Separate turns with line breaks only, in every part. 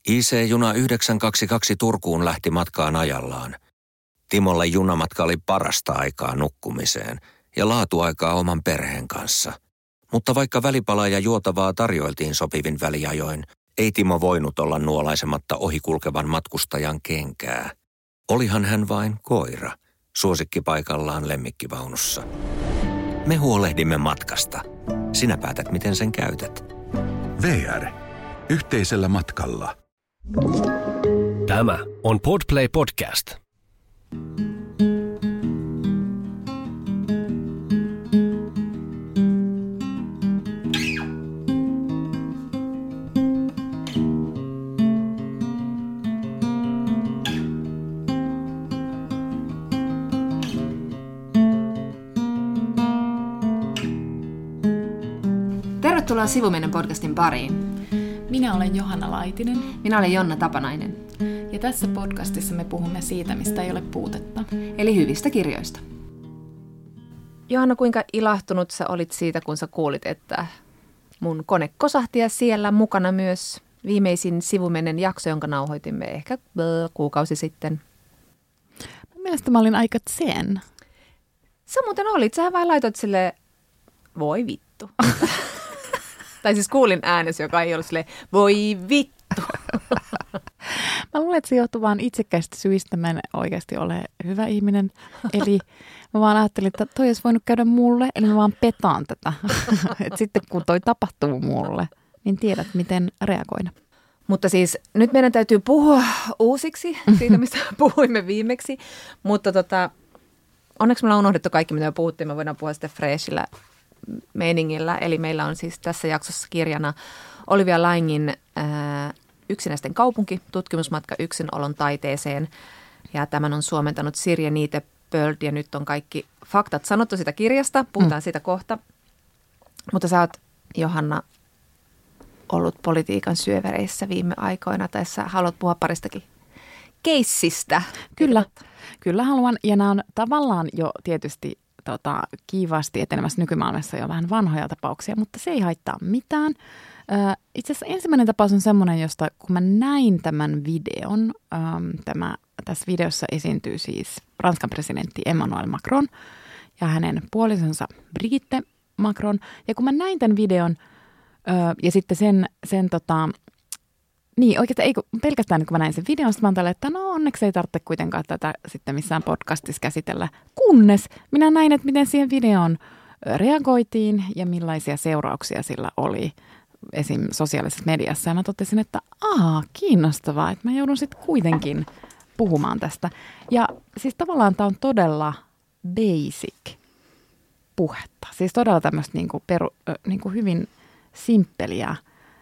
IC-juna 922 Turkuun lähti matkaan ajallaan. Timolle junamatka oli parasta aikaa nukkumiseen ja laatuaikaa oman perheen kanssa. Mutta vaikka välipalaa ja juotavaa tarjoiltiin sopivin väliajoin, ei Timo voinut olla nuolaisematta ohikulkevan matkustajan kenkää. Olihan hän vain koira, suosikkipaikallaan lemmikkivaunussa. Me huolehdimme matkasta. Sinä päätät, miten sen käytät.
VR. Yhteisellä matkalla.
Tämä on Podplay Podcast.
Tervetuloa Sivumennen podcastin pariin.
Minä olen Johanna Laitinen.
Minä olen Jonna Tapanainen.
Ja tässä podcastissa me puhumme siitä, mistä ei ole puutetta.
Eli hyvistä kirjoista. Johanna, kuinka ilahtunut sä olit siitä, kun sä kuulit, että mun kone kosahti ja siellä mukana myös viimeisin Sivumennen jakso, jonka nauhoitimme ehkä kuukausi sitten.
Mun mielestä mä olin aika zen.
Sä muuten olit. Sähän vain laitoit silleen, voi vittu. Tai siis kuulin äänesi, joka ei ollut silleen, voi vittu.
Mä luulen, että se johtuu vaan itsekkäistä syistä. Mä en oikeasti ole hyvä ihminen. Eli mä vaan ajattelin, että toi olisi voinut käydä mulle, eli mä vaan petaan tätä. Et sitten kun toi tapahtuu mulle, niin tiedät, miten reagoida.
Mutta siis nyt meidän täytyy puhua uusiksi siitä, mistä puhuimme viimeksi. Mutta onneksi me ollaan unohdettu kaikki, mitä me puhuttiin. Me voidaan puhua sitten freshillä meiningillä. Eli meillä on siis tässä jaksossa kirjana Olivia Laingin Yksinäisten kaupunki, tutkimusmatka yksinolon taiteeseen. Ja tämän on suomentanut Sirje Niite-Pöld ja nyt on kaikki faktat sanottu sitä kirjasta. Puhutaan siitä kohta. Mutta sä oot, Johanna, ollut politiikan syövereissä viime aikoina. Tai sä haluat puhua paristakin keissistä.
Kyllä haluan. Ja nämä on tavallaan jo tietysti kiivaasti etenemässä nykymaailmassa jo vähän vanhoja tapauksia, mutta se ei haittaa mitään. Itse asiassa ensimmäinen tapaus on semmoinen, josta kun mä näin tämän videon, tässä videossa esiintyy siis Ranskan presidentti Emmanuel Macron ja hänen puolisonsa Brigitte Macron. Ja kun mä näin tämän videon ja sitten niin oikeastaan ei pelkästään kun mä näin sen videon, sitten mä oon tällä, että no onneksi ei tarvitse kuitenkaan tätä sitten missään podcastissa käsitellä, kunnes minä näin, että miten siihen videoon reagoitiin ja millaisia seurauksia sillä oli esim. Sosiaalisessa mediassa. Ja mä totesin, että kiinnostavaa, että mä joudun sitten kuitenkin puhumaan tästä. Ja siis tavallaan tämä on todella basic puhetta. Siis todella tämmöistä niinku hyvin simppeliä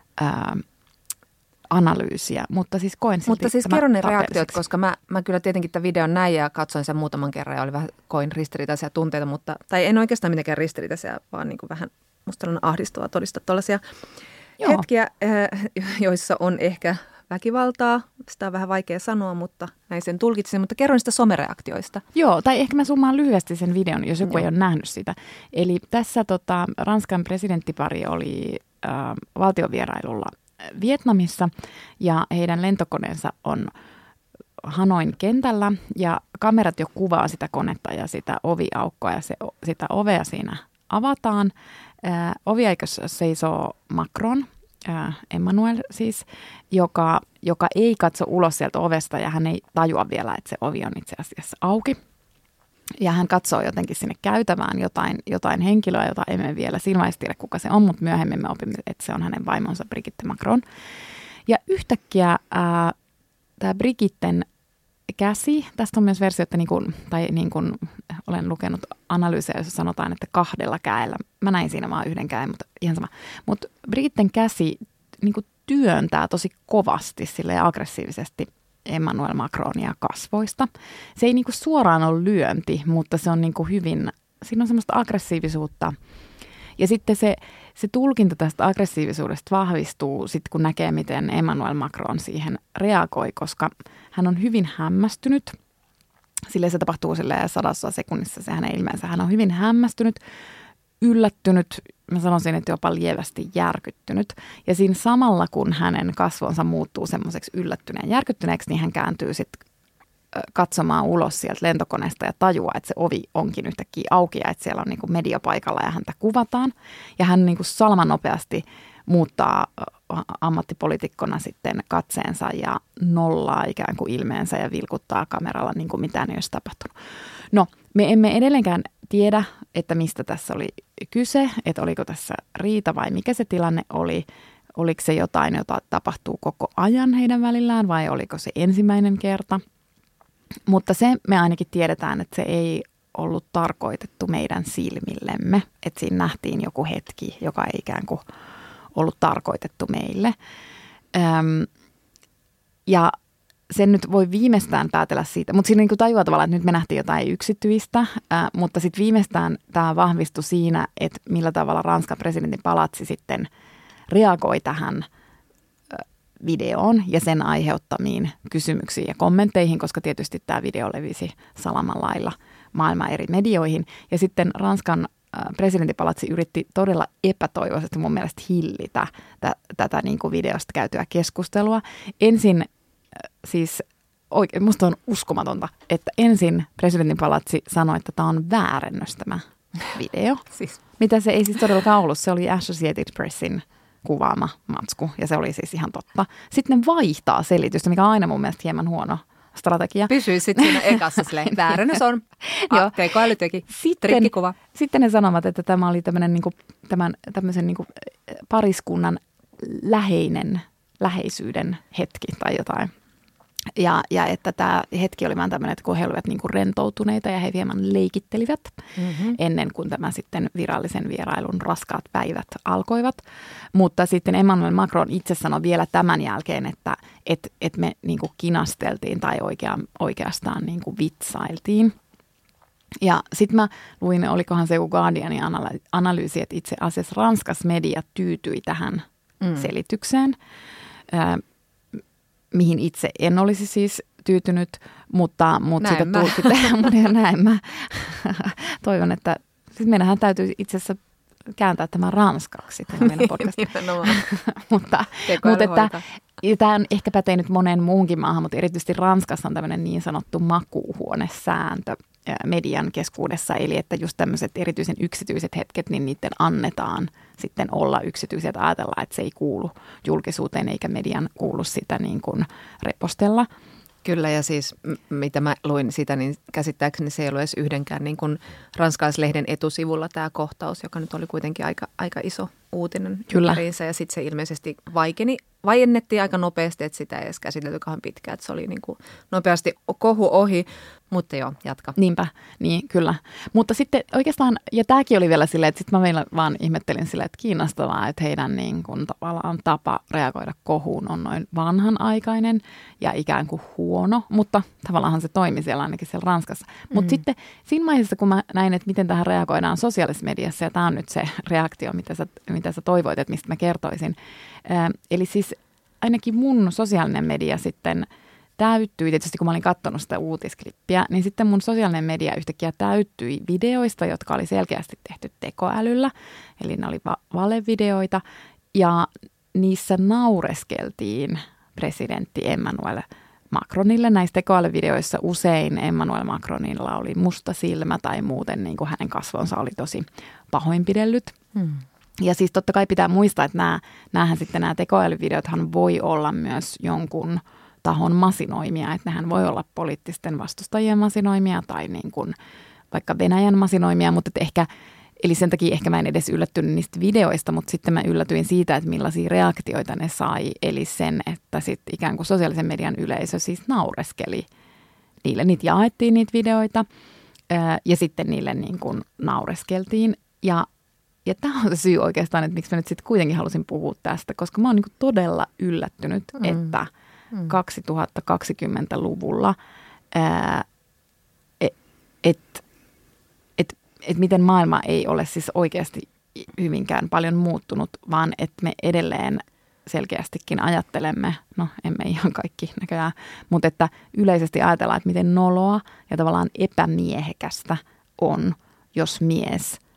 analyysiä, mutta siis koen silti.
Mutta siis kerro ne reaktiot, koska mä kyllä tietenkin tämän videon näin ja katsoin sen muutaman kerran ja oli vähän koin ristiriitaisia tunteita, tai en oikeastaan mitenkään ristiriitaisia, vaan niin kuin vähän musta on ahdistavaa todistaa tuollaisia hetkiä, joissa on ehkä väkivaltaa. Sitä on vähän vaikea sanoa, mutta näin sen tulkitsin. Mutta kerron niistä somereaktioista.
Joo, tai ehkä mä summaan lyhyesti sen videon, jos joku ei ole nähnyt sitä. Eli tässä Ranskan presidenttipari oli valtiovierailulla Vietnamissa ja heidän lentokoneensa on Hanoin kentällä ja kamerat jo kuvaa sitä konetta ja sitä oviaukkoa ja sitä ovea siinä avataan. Oviaikossa seisoo Macron, Emmanuel siis, joka ei katso ulos sieltä ovesta ja hän ei tajua vielä, että se ovi on itse asiassa auki. Ja hän katsoo jotenkin sinne käytävään jotain henkilöä, jota emme vielä silmäisesti tiedä, kuka se on, mutta myöhemmin me opimme, että se on hänen vaimonsa Brigitte Macron. Ja yhtäkkiä tämä Brigitten käsi, tästä on myös versio, että niin kuin olen lukenut analyysejä, joissa sanotaan, että 2 kädellä. Mä näin siinä vaan 1 käden, mutta ihan sama. Mutta Brigitten käsi niin kuin työntää tosi kovasti silleen aggressiivisesti Emmanuel Macronia kasvoista. Se ei niinku suoraan ole lyönti, mutta se on niinku hyvin, siinä on semmoista aggressiivisuutta. Ja sitten se tulkinta tästä aggressiivisuudesta vahvistuu sitten, kun näkee, miten Emmanuel Macron siihen reagoi, koska hän on hyvin hämmästynyt. Silleen se tapahtuu silleen 100 sekunnissa se hänen ilmeensä. Hän on hyvin hämmästynyt, yllättynyt, mä sanoisin, että jopa lievästi järkyttynyt. Ja siinä samalla, kun hänen kasvonsa muuttuu semmoiseksi yllättyneen järkyttyneeksi, niin hän kääntyy sitten katsomaan ulos sieltä lentokoneesta ja tajuaa, että se ovi onkin yhtäkkiä auki ja että siellä on niin kuin media paikalla ja häntä kuvataan. Ja hän niin kuin salmanopeasti muuttaa ammattipolitiikkona sitten katseensa ja nollaa ikään kuin ilmeensä ja vilkuttaa kameralla niin kuin mitään ei olisi tapahtunut. No, me emme edelleenkään tiedä, että mistä tässä oli kyse, että oliko tässä riita vai mikä se tilanne oli. Oliko se jotain, jota tapahtuu koko ajan heidän välillään vai oliko se ensimmäinen kerta. Mutta se me ainakin tiedetään, että se ei ollut tarkoitettu meidän silmillemme. Että siinä nähtiin joku hetki, joka ei ikään kuin ollut tarkoitettu meille. Ja sen nyt voi viimeistään päätellä siitä, mutta siinä niin tajuaa tavallaan, että nyt me nähtiin jotain yksityistä, mutta sitten viimeistään tämä vahvistui siinä, että millä tavalla Ranskan presidentin palatsi sitten reagoi tähän videoon ja sen aiheuttamiin kysymyksiin ja kommentteihin, koska tietysti tämä video levisi salamalla lailla maailman eri medioihin. Ja sitten Ranskan presidentinpalatsi yritti todella epätoivoisesti mun mielestä hillitä tätä niin kuin videosta käytyä keskustelua. Ensin siis oikein, musta on uskomatonta, että ensin presidentinpalatsi sanoi, että tämä on väärennös tämä video.
Siis.
Mitä se ei siis todellakaan ollut, se oli Associated Pressin kuvaama matsku ja se oli siis ihan totta. Sitten ne vaihtaa selitystä, mikä on aina mun mielestä hieman huono strategia.
Pysyi sitten siinä ekassa silleen, väärennös on, tekoäly teki, trikkikuva.
Sitten ne sanovat, että tämä oli tämmöinen niinku, tämmöisen niinku pariskunnan läheisyyden hetki tai jotain. Ja että tämä hetki oli vaan tämmöinen, että kun he olivat niinku rentoutuneita ja he hieman leikittelivät ennen kuin tämä sitten virallisen vierailun raskaat päivät alkoivat. Mutta sitten Emmanuel Macron itse sanoi vielä tämän jälkeen, että me niinku kinasteltiin tai oikeastaan niinku vitsailtiin. Ja sitten mä luin, olikohan se joku Guardianin analyysi, että itse asiassa Ranskassa media tyytyi tähän selitykseen, mihin itse en olisi siis tyytynyt, mutta sitä tulkitaan. Näin mä toivon, että siis meidänhän täytyy itse asiassa kääntää tämä ranskaksi. mutta tämä on ehkä pätee nyt moneen muuhunkin maahan, mutta erityisesti Ranskassa on tämmöinen niin sanottu makuuhuonesääntö median keskuudessa, eli että just tämmöiset erityisen yksityiset hetket, niin niiden annetaan sitten olla yksityisiä, että ajatellaan, että se ei kuulu julkisuuteen eikä median kuulu sitä niin kuin repostella.
Kyllä, ja siis mitä mä luin sitä, niin käsittääkseni se ei ollut edes yhdenkään niin kuin ranskalaislehden etusivulla tämä kohtaus, joka nyt oli kuitenkin aika iso uutinen ympäriinsä. Ja sitten se ilmeisesti vaiennettiin aika nopeasti, että sitä ei edes käsitelty kauan pitkään, että se oli niin kuin nopeasti kohu ohi. Mutta joo, jatka.
Niinpä, niin kyllä. Mutta sitten oikeastaan, ja tämäkin oli vielä silleen, että sitten mä vielä vaan ihmettelin silleen, että kiinnostavaa, että heidän niin kuin tavallaan tapa reagoida kohuun on noin vanhanaikainen ja ikään kuin huono, mutta tavallaan se toimi siellä ainakin siellä Ranskassa. Mutta sitten siinä vaiheessa, kun mä näin, että miten tähän reagoidaan sosiaalisessa mediassa, ja tämä on nyt se reaktio, mitä sä toivoit, että mistä mä kertoisin. Eli siis ainakin mun sosiaalinen media sitten täyttyi, tietysti kun mä olin katsonut sitä uutisklippiä, niin sitten mun sosiaalinen media yhtäkkiä täyttyi videoista, jotka oli selkeästi tehty tekoälyllä. Eli ne oli valevideoita ja niissä naureskeltiin presidentti Emmanuel Macronille. Näissä tekoälyvideoissa usein Emmanuel Macronilla oli musta silmä tai muuten niin kuin hänen kasvonsa oli tosi pahoinpidellyt. Ja siis totta kai pitää muistaa, että nämä tekoälyvideothan voi olla myös jonkun tahon masinoimia, että nehän voi olla poliittisten vastustajien masinoimia tai niin kuin vaikka Venäjän masinoimia, mutta eli sen takia ehkä mä en edes yllättynyt niistä videoista, mutta sitten mä yllätyin siitä, että millaisia reaktioita ne sai, eli sen, että sitten ikään kuin sosiaalisen median yleisö siis naureskeli niille, niitä jaettiin niitä videoita ja sitten niille niin kuin naureskeltiin ja tämä on se syy oikeastaan, että miksi mä nyt sitten kuitenkin halusin puhua tästä, koska mä oon niin kuin todella yllättynyt, että 2020-luvulla, että miten maailma ei ole siis oikeasti hyvinkään paljon muuttunut, vaan että me edelleen selkeästikin ajattelemme, no emme ihan kaikki näköjään, mutta että yleisesti ajatellaan, että miten noloa ja tavallaan epämiehekästä on, jos mies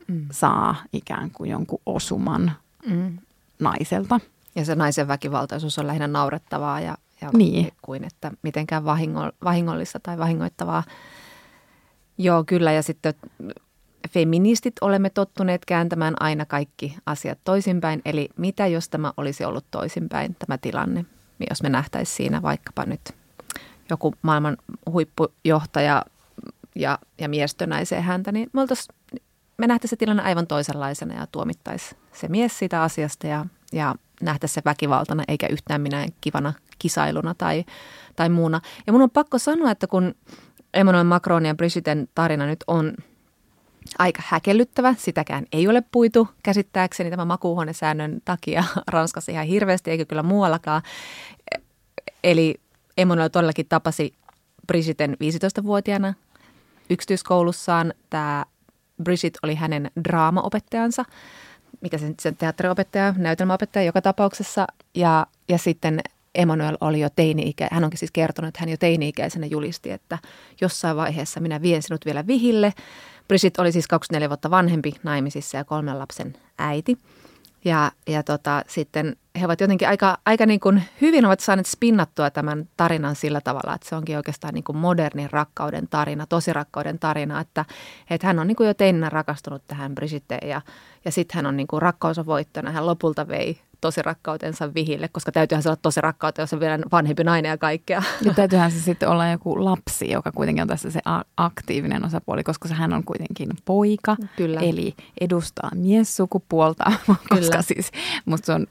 saa ikään kuin jonkun osuman naiselta.
Ja se naisen väkivaltaisuus on lähinnä naurettavaa ja
niin.
kuin että mitenkään vahingollista tai vahingoittavaa. Joo, kyllä. Ja sitten feministit olemme tottuneet kääntämään aina kaikki asiat toisinpäin. Eli mitä jos tämä olisi ollut toisinpäin, tämä tilanne? Jos me nähtäisiin siinä vaikkapa nyt joku maailman huippujohtaja ja miestönäiseen häntä, niin me nähtäisiin se tilanne aivan toisenlaisena ja tuomittaisiin se mies siitä asiasta ja nähtäisiin se väkivaltana eikä yhtään minään kivana kisailuna tai muuna. Ja mun on pakko sanoa, että kun Emmanuel Macron ja Brigitten tarina nyt on aika häkellyttävä, sitäkään ei ole puitu käsittääkseni tämän makuuhuonesäännön takia Ranskassa ihan hirveästi, eikä kyllä muuallakaan. Eli Emmanuel todellakin tapasi Brigitten 15-vuotiaana yksityiskoulussaan. Tämä Brigitte oli hänen draamaopettajansa, mikä sen teatteriopettaja, näytelmäopettaja joka tapauksessa. Ja sitten Emmanuel oli jo teini-ikä, hän onkin siis kertonut, että hän jo teini-ikäisenä julisti, että jossain vaiheessa minä vien sinut vielä vihille. Brigitte oli siis 24 vuotta vanhempi naimisissa ja 3 lapsen äiti. Ja sitten he ovat jotenkin aika niin kuin hyvin ovat saaneet spinnattua tämän tarinan sillä tavalla, että se onkin oikeastaan niin kuin modernin rakkauden tarina, tosirakkauden tarina, että hän on niin kuin jo teininä rakastunut tähän Brigitteen ja sitten hän on niin kuin rakkaus on voittona, hän lopulta vei tosirakkautensa vihille, koska täytyyhän se olla tosirakkauteen, jos on vielä vanhempi nainen ja kaikkea. Ja
täytyyhän se sitten olla joku lapsi, joka kuitenkin on tässä se aktiivinen osapuoli, koska hän on kuitenkin poika, kyllä. Eli edustaa miessukupuolta, koska siis musta se on,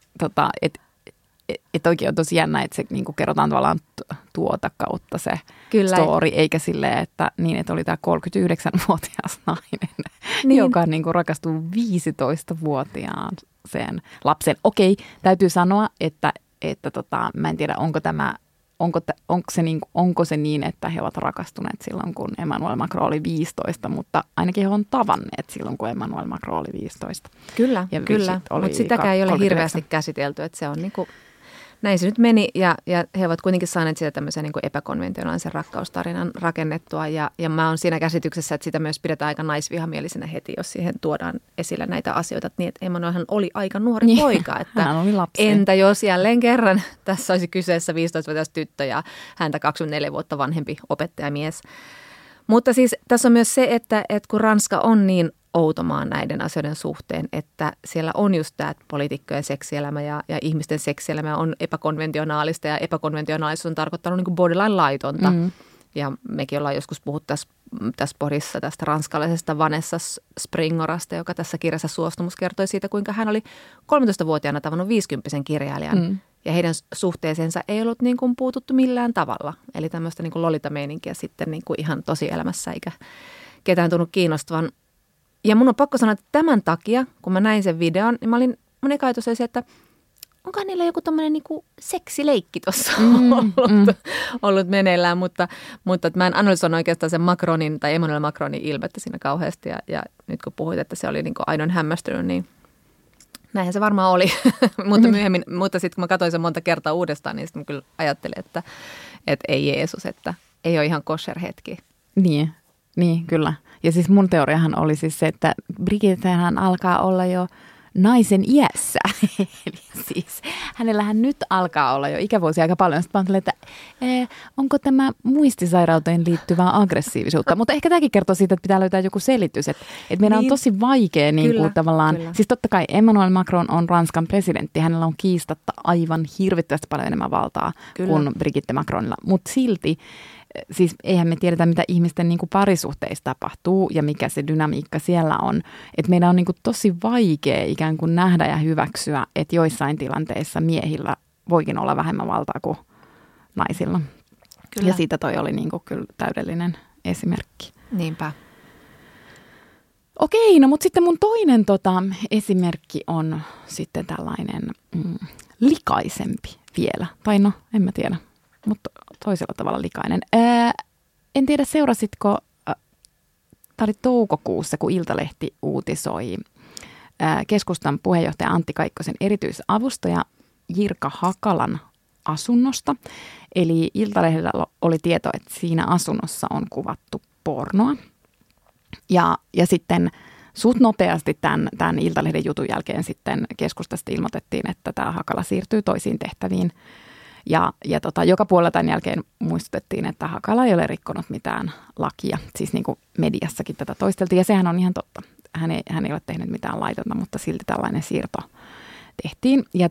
että oikein on tosi jännä, että se niinku kerrotaan tavallaan tuota kautta se kyllä. Story, eikä silleen, että oli tämä 39-vuotias nainen, niin. Joka niinku rakastuu 15-vuotiaan sen lapsen. Okei, täytyy sanoa, että mä en tiedä, onko se niin, että he ovat rakastuneet silloin, kun Emmanuel Macron oli 15, mutta ainakin he on tavanneet silloin, kun Emmanuel Macron oli 15.
Kyllä, mutta sitäkään ei ole 39. hirveästi käsitelty, että se on niin kuin, näin se nyt meni ja he ovat kuitenkin saaneet sitä tämmöisen niin kuin epäkonventionaalisen rakkaustarinan rakennettua ja mä oon siinä käsityksessä, että sitä myös pidetään aika naisvihamielisenä heti, jos siihen tuodaan esillä näitä asioita, niin että Emmanuelhan oli aika nuori poika, että
hän oli lapsi.
Entä jos jälleen kerran tässä olisi kyseessä 15-vuotias tyttö ja häntä 24 vuotta vanhempi opettajamies. Mutta siis tässä on myös se, että kun Ranska on niin outomaan näiden asioiden suhteen, että siellä on just tämä poliitikkojen seksielämä ja ihmisten seksielämä on epäkonventionaalista ja epäkonventionaalisuus on tarkoittanut niin kuin borderline laitonta. Ja mekin ollaan joskus puhuttu tässä podissa tästä ranskalaisesta Vanessa Springorasta, joka tässä kirjassa Suostumus kertoi siitä, kuinka hän oli 13-vuotiaana tavannut 50-vuotiaan kirjailijan. Ja heidän suhteeseensa ei ollut niin kuin puututtu millään tavalla. Eli tämmöistä niin kuin lolita-meininkiä sitten niin kuin ihan tosielämässä eikä ketään tunnu kiinnostavan. Ja mun on pakko sanoa, että tämän takia, kun mä näin sen videon, niin mun eka ajatus oli se, että onkohan niillä joku tommoinen niinku seksileikki tuossa ollut meneillään, mutta mä en analysoinut oikeastaan sen Macronin tai Emmanuel Macronin ilmettä siinä kauheasti. Ja nyt kun puhuit, että se oli niinku aidon hämmästynyt, niin näinhän se varmaan oli. Mutta sitten kun mä katsoin sen monta kertaa uudestaan, niin sitten mä kyllä ajattelin, että ei Jeesus, että ei ole ihan kosher hetki.
Niin, kyllä. Ja siis mun teoriahan oli siis se, että Brigittehän alkaa olla jo naisen iässä. Eli siis hänellähän nyt alkaa olla jo ikävuosia aika paljon. Sitten mä ajattelin, että onko tämä muistisairauteen liittyvää aggressiivisuutta? Mutta ehkä tämäkin kertoo siitä, että pitää löytää joku selitys. Että meidän on tosi vaikea niin kuin tavallaan. Kyllä. Siis totta kai Emmanuel Macron on Ranskan presidentti. Hänellä on kiistatta aivan hirvittävästi paljon enemmän valtaa kuin Brigitte Macronilla. Mutta silti siis eihän me tiedetä, mitä ihmisten niin kuin parisuhteissa tapahtuu ja mikä se dynamiikka siellä on. Että meidän on niin kuin tosi vaikea ikään kuin nähdä ja hyväksyä, että joissain tilanteissa miehillä voikin olla vähemmän valtaa kuin naisilla. Kyllä. Ja siitä toi oli niin kuin kyllä täydellinen esimerkki.
Niinpä.
Okei, no mutta sitten mun toinen esimerkki on sitten tällainen likaisempi vielä. Tai no, en mä tiedä. Mutta toisella tavalla likainen. En tiedä, seurasitko, tämä oli toukokuussa, kun Iltalehti uutisoi keskustan puheenjohtaja Antti Kaikkosen erityisavustaja Jirka Hakalan asunnosta. Eli Iltalehdellä oli tieto, että siinä asunnossa on kuvattu pornoa. Ja sitten suht nopeasti tämän Iltalehden jutun jälkeen sitten keskustasta ilmoitettiin, että tämä Hakala siirtyy toisiin tehtäviin. Ja joka puolella tämän jälkeen muistutettiin, että Hakala ei ole rikkonut mitään lakia. Siis niin kuin mediassakin tätä toisteltiin ja sehän on ihan totta. Hän ei ole tehnyt mitään laitonta, mutta silti tällainen siirto tehtiin. Ja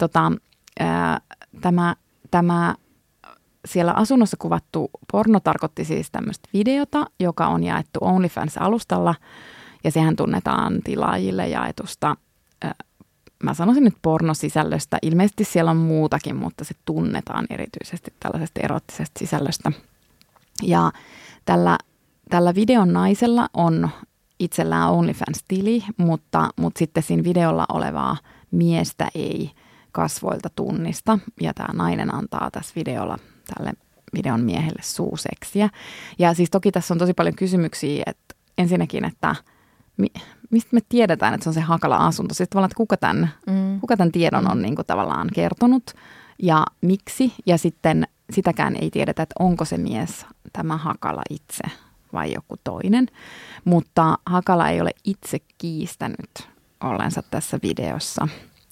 tämä siellä asunnossa kuvattu porno tarkoitti siis tämmöistä videota, joka on jaettu OnlyFans-alustalla. Ja sehän tunnetaan tilaajille jaetusta, mä sanoisin nyt pornosisällöstä. Ilmeisesti siellä on muutakin, mutta se tunnetaan erityisesti tällaisesta erottisesta sisällöstä. Ja tällä videon naisella on itsellään OnlyFans-tili, mutta sitten siinä videolla olevaa miestä ei kasvoilta tunnista. Ja tämä nainen antaa tässä videolla tälle videon miehelle suuseksiä. Ja siis toki tässä on tosi paljon kysymyksiä, että ensinnäkin, että mistä me tiedetään, että se on se Hakala-asunto? Siis tavallaan, että kuka tämän tiedon on niin kuin tavallaan kertonut ja miksi? Ja sitten sitäkään ei tiedetä, että onko se mies tämä Hakala itse vai joku toinen. Mutta Hakala ei ole itse kiistänyt ollensa tässä videossa.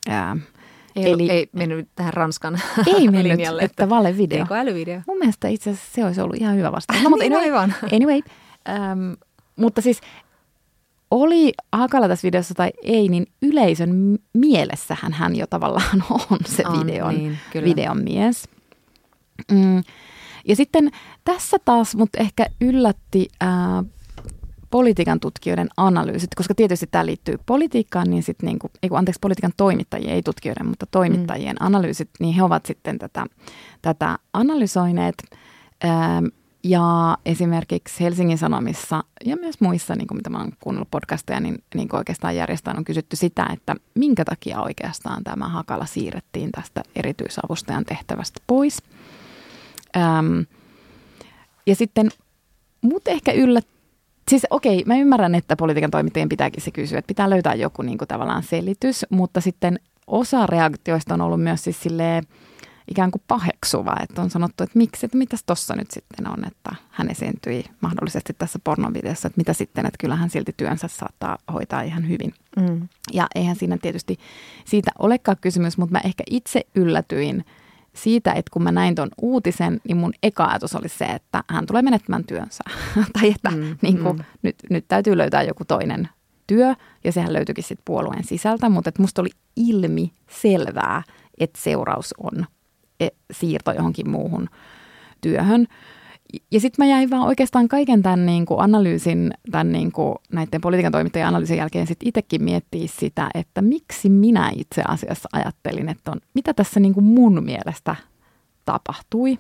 Ei mennyt tähän Ranskan
ei mennyt,
linjalle,
että valevideo.
Tekoälyvideo.
Mun mielestä itse asiassa se olisi ollut ihan hyvä vastaus. No, mutta
anyway.
Mutta siis oli Hakala tässä videossa tai ei, niin yleisön mielessähän hän jo tavallaan on se videon mies. Ja sitten tässä taas mut ehkä yllätti politiikan tutkijoiden analyysit, koska tietysti tämä liittyy politiikkaan, niin sitten politiikan toimittajien, ei tutkijoiden, mutta toimittajien analyysit, niin he ovat sitten tätä analysoineet. Ja esimerkiksi Helsingin Sanomissa ja myös muissa, niin kuin mitä mä oon kuunnellut podcasteja, niin oikeastaan järjestään on kysytty sitä, että minkä takia oikeastaan tämä Hakala siirrettiin tästä erityisavustajan tehtävästä pois. Ja sitten mut ehkä siis okei, mä ymmärrän, että politiikan toimittajien pitääkin se kysyä, että pitää löytää joku niin kuin tavallaan selitys, mutta sitten osa reaktioista on ollut myös siis silleen ikään kuin paheksuva, että on sanottu, että miksi, että mitäs tossa nyt sitten on, että hän esiintyi mahdollisesti tässä pornovideossa, että mitä sitten, että kyllähän silti työnsä saattaa hoitaa ihan hyvin. Ja eihän siinä tietysti siitä olekaan kysymys, mutta mä ehkä itse yllätyin siitä, että kun mä näin ton uutisen, niin mun eka ajatus oli se, että hän tulee menettämään työnsä. Tai että nyt täytyy löytää joku toinen työ, ja sehän löytyikin sitten puolueen sisältä, mutta että musta oli ilmi selvää, että seuraus on siirto johonkin muuhun työhön. Ja sitten mä jäin vaan oikeastaan kaiken tämän niin kuin analyysin, tämän niin kuin näiden politiikan toimittajien analyysin jälkeen sitten itsekin miettiä sitä, että miksi minä itse asiassa ajattelin, että mitä tässä niin kuin mun mielestä tapahtui.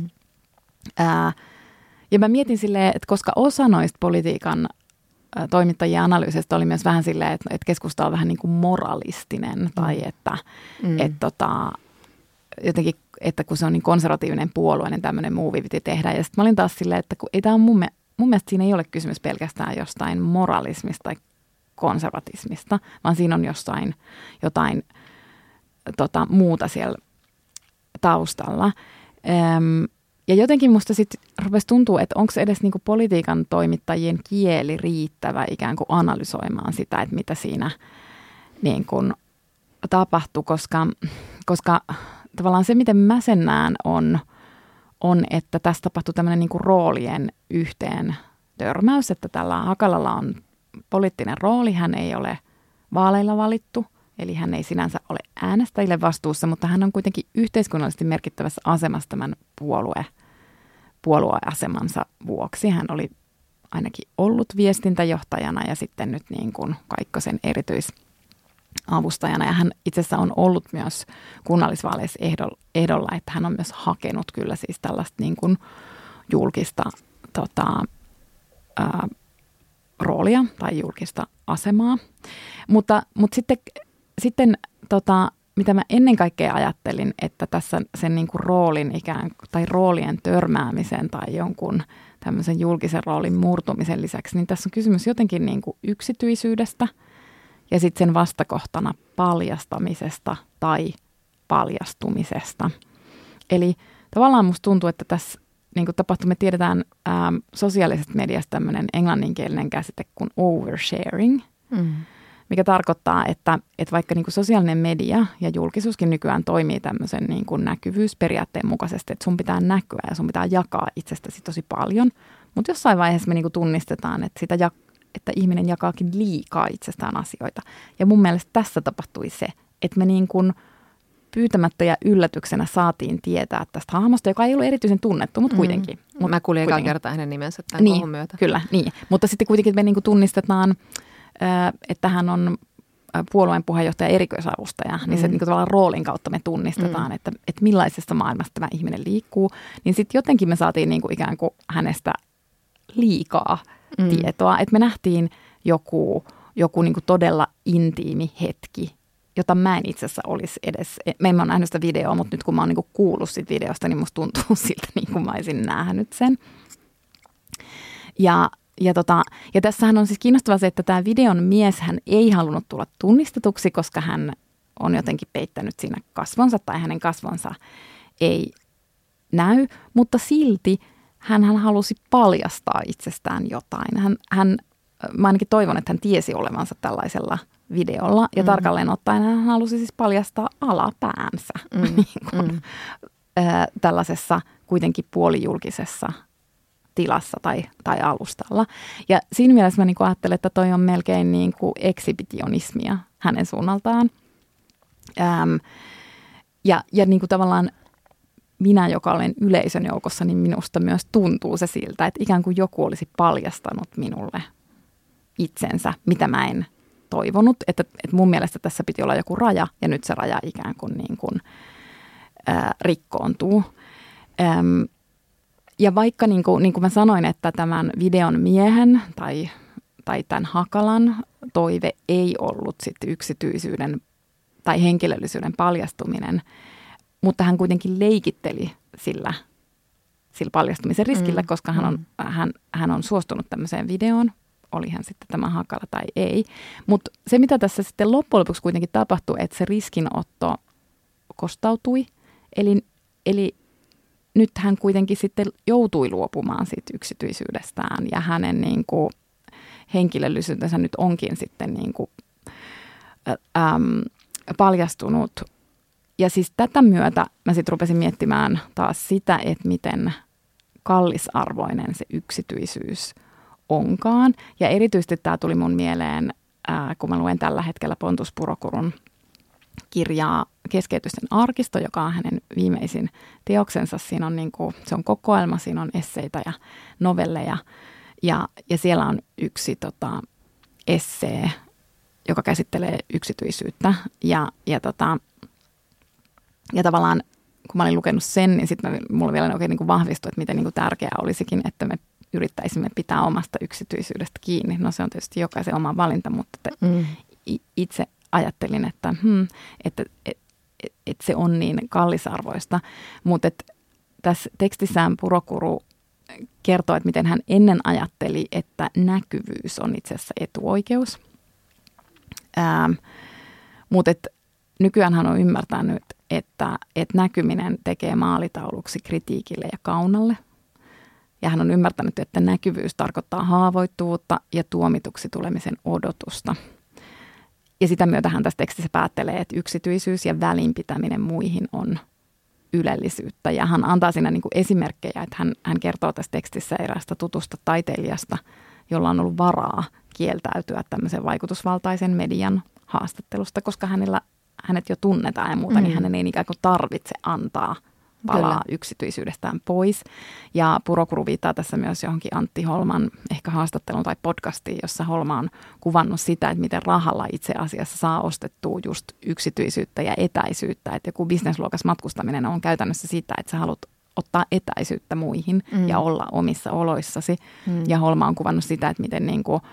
Ja mä mietin silleen, että koska osa noista politiikan toimittajien analyysistä oli myös vähän silleen, että keskusta on vähän niin kuin moralistinen tai että jotenkin, että kun se on niin konservatiivinen puolue, niin tämmöinen move piti tehdä. Ja sitten mä olin taas silleen, että kun ei tämä on mun mielestä siinä ei ole kysymys pelkästään jostain moralismista tai konservatismista, vaan siinä on jotain muuta siellä taustalla. Ja jotenkin musta sitten rupesi tuntua, että onko edes niinku politiikan toimittajien kieli riittävä ikään kuin analysoimaan sitä, että mitä siinä niin kuin tapahtui, koska tavallaan se, miten mä sen näen, on, että tässä tapahtui tämmöinen niin kuin roolien yhteen törmäys, että tällä Hakalalla on poliittinen rooli, hän ei ole vaaleilla valittu, eli hän ei sinänsä ole äänestäjille vastuussa, mutta hän on kuitenkin yhteiskunnallisesti merkittävässä asemassa tämän puolueasemansa vuoksi. Hän oli ainakin ollut viestintäjohtajana ja sitten nyt niin kuin Kaikkosen erityisavustajana. Ja hän itse asiassa on ollut myös kunnallisvaaleissa ehdolla, että hän on myös hakenut kyllä siis tällaista niin kuin julkista roolia tai julkista asemaa. Mutta sitten mitä mä ennen kaikkea ajattelin, että tässä sen niin kuin roolin tai roolien törmäämisen tai jonkun tämmöisen julkisen roolin murtumisen lisäksi, niin tässä on kysymys jotenkin niin kuin yksityisyydestä ja sitten sen vastakohtana paljastamisesta tai paljastumisesta. Eli tavallaan musta tuntuu, että tässä niin kuin tapahtui, me tiedetään sosiaalisesta mediasta tämmöinen englanninkielinen käsite kuin oversharing. Mikä tarkoittaa, että vaikka niin kuin sosiaalinen media ja julkisuuskin nykyään toimii tämmöisen niin kuin näkyvyysperiaatteen mukaisesti, että sun pitää näkyä ja sun pitää jakaa itsestäsi tosi paljon, mutta jossain vaiheessa me niin kuin tunnistetaan, että ihminen jakaakin liikaa itsestään asioita. Ja mun mielestä tässä tapahtui se, että me niin kuin pyytämättä ja yllätyksenä saatiin tietää tästä hahmosta, joka ei ollut erityisen tunnettu, mutta kuitenkin.
Mä kuulin ekaa kertaa hänen nimensä tämän kohun myötä.
Kyllä, niin. Mutta sitten kuitenkin me niin kuin tunnistetaan, että hän on puolueen puheenjohtaja erikoisavustaja, niin se niin kuin tavallaan roolin kautta me tunnistetaan, että millaisesta maailmasta tämä ihminen liikkuu. Niin sitten jotenkin me saatiin niin kuin ikään kuin hänestä liikaa tietoa, että me nähtiin joku niin kuin todella intiimi hetki, jota mä en itse asiassa olisi edes, mä en ole nähnyt sitä videoa, mutta nyt kun mä oon niin kuin kuullut siitä videosta, niin musta tuntuu siltä, niin kuin mä olisin nähnyt sen. Ja tässähän on siis kiinnostavaa se, että tämä videon mies, hän ei halunnut tulla tunnistetuksi, koska hän on jotenkin peittänyt siinä kasvonsa tai hänen kasvonsa ei näy, mutta silti hän halusi paljastaa itsestään jotain. Mä ainakin toivon, että hän tiesi olevansa tällaisella videolla ja tarkalleen ottaen hän halusi siis paljastaa alapäänsä tällaisessa kuitenkin puolijulkisessa tilassa tai alustalla. Ja siinä mielessä mä niin kuin ajattelen, että toi on melkein niin kuin eksibitionismia hänen suunnaltaan. Ja niin kuin tavallaan minä, joka olen yleisön joukossa, niin minusta myös tuntuu se siltä, että ikään kuin joku olisi paljastanut minulle itsensä, mitä mä en toivonut. Että mun mielestä tässä piti olla joku raja, ja nyt se raja ikään kuin rikkoontuu. Ja vaikka niin kuin mä sanoin, että tämän videon miehen tai tämän Hakalan toive ei ollut sitten yksityisyyden tai henkilöllisyyden paljastuminen, mutta hän kuitenkin leikitteli sillä paljastumisen riskillä, koska hän on suostunut tämmöiseen videoon, oli hän sitten tämä Hakala tai ei. Mutta se, mitä tässä sitten loppujen lopuksi kuitenkin tapahtui, että se riskinotto kostautui, eli nyt hän kuitenkin sitten joutui luopumaan siitä yksityisyydestään ja hänen niin kuin henkilöllisyytensä nyt onkin sitten niin kuin, paljastunut. Ja siis tätä myötä mä sitten rupesin miettimään taas sitä, että miten kallisarvoinen se yksityisyys onkaan. Ja erityisesti tämä tuli mun mieleen, kun mä luen tällä hetkellä Pontus Purokurun kirjaa Keskeytysten arkisto, joka on hänen viimeisin teoksensa. Siinä on se on kokoelma, siinä on esseitä ja novelleja. Ja siellä on yksi essee, joka käsittelee yksityisyyttä. Ja tavallaan, kun mä olin lukenut sen, niin sitten mulla vielä oikein vahvistui, että miten tärkeää olisikin, että me yrittäisimme pitää omasta yksityisyydestä kiinni. No se on tietysti jokaisen oma valinta, mutta itse ajattelin, että se on niin kallisarvoista. Mutta tässä tekstissään Purokuru kertoo, että miten hän ennen ajatteli, että näkyvyys on itse asiassa etuoikeus. Mutta nykyään hän on ymmärtänyt, että näkyminen tekee maalitauluksi kritiikille ja kaunalle. Ja hän on ymmärtänyt, että näkyvyys tarkoittaa haavoittuvuutta ja tuomituksi tulemisen odotusta. Ja sitä myötä hän tässä tekstissä päättelee, että yksityisyys ja välinpitäminen muihin on ylellisyyttä. Ja hän antaa siinä esimerkkejä, että hän kertoo tässä tekstissä eräästä tutusta taiteilijasta, jolla on ollut varaa kieltäytyä tämmöisen vaikutusvaltaisen median haastattelusta, koska hänet jo tunnetaan ja muuta, niin hänen ei ikään kuin tarvitse antaa palaa yksityisyydestään pois. Ja Purokuru viittaa tässä myös johonkin Antti Holman ehkä haastatteluun tai podcastiin, jossa Holma on kuvannut sitä, että miten rahalla itse asiassa saa ostettua just yksityisyyttä ja etäisyyttä. Että joku bisnesluokas matkustaminen on käytännössä sitä, että sä haluat ottaa etäisyyttä muihin ja olla omissa oloissasi. Ja Holma on kuvannut sitä, että miten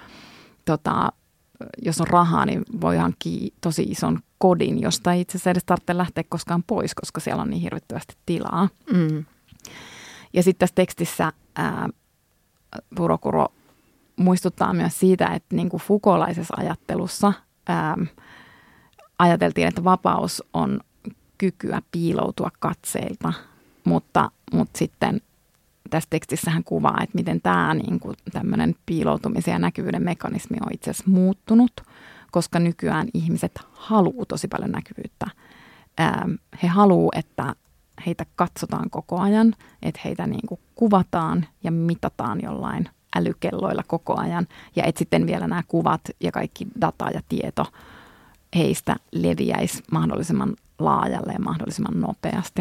jos on rahaa, niin voi hankkia tosi ison kodin, josta ei itse asiassa edes tarvitse lähteä koskaan pois, koska siellä on niin hirvittävästi tilaa. Ja sitten tässä tekstissä Purokuro muistuttaa myös siitä, että Foucaultlaisessa ajattelussa ajateltiin, että vapaus on kykyä piiloutua katseilta, mutta sitten tässä teksissä hän kuvaa, että miten tämä niin kuin tämmöinen piiloutumisen ja näkyvyyden mekanismi on itse asiassa muuttunut, koska nykyään ihmiset haluaa tosi paljon näkyvyyttä. He haluaa, että heitä katsotaan koko ajan, että heitä niin kuin kuvataan ja mitataan jollain älykelloilla koko ajan. Ja että sitten vielä nämä kuvat ja kaikki data ja tieto heistä leviäisi mahdollisimman laajalle ja mahdollisimman nopeasti.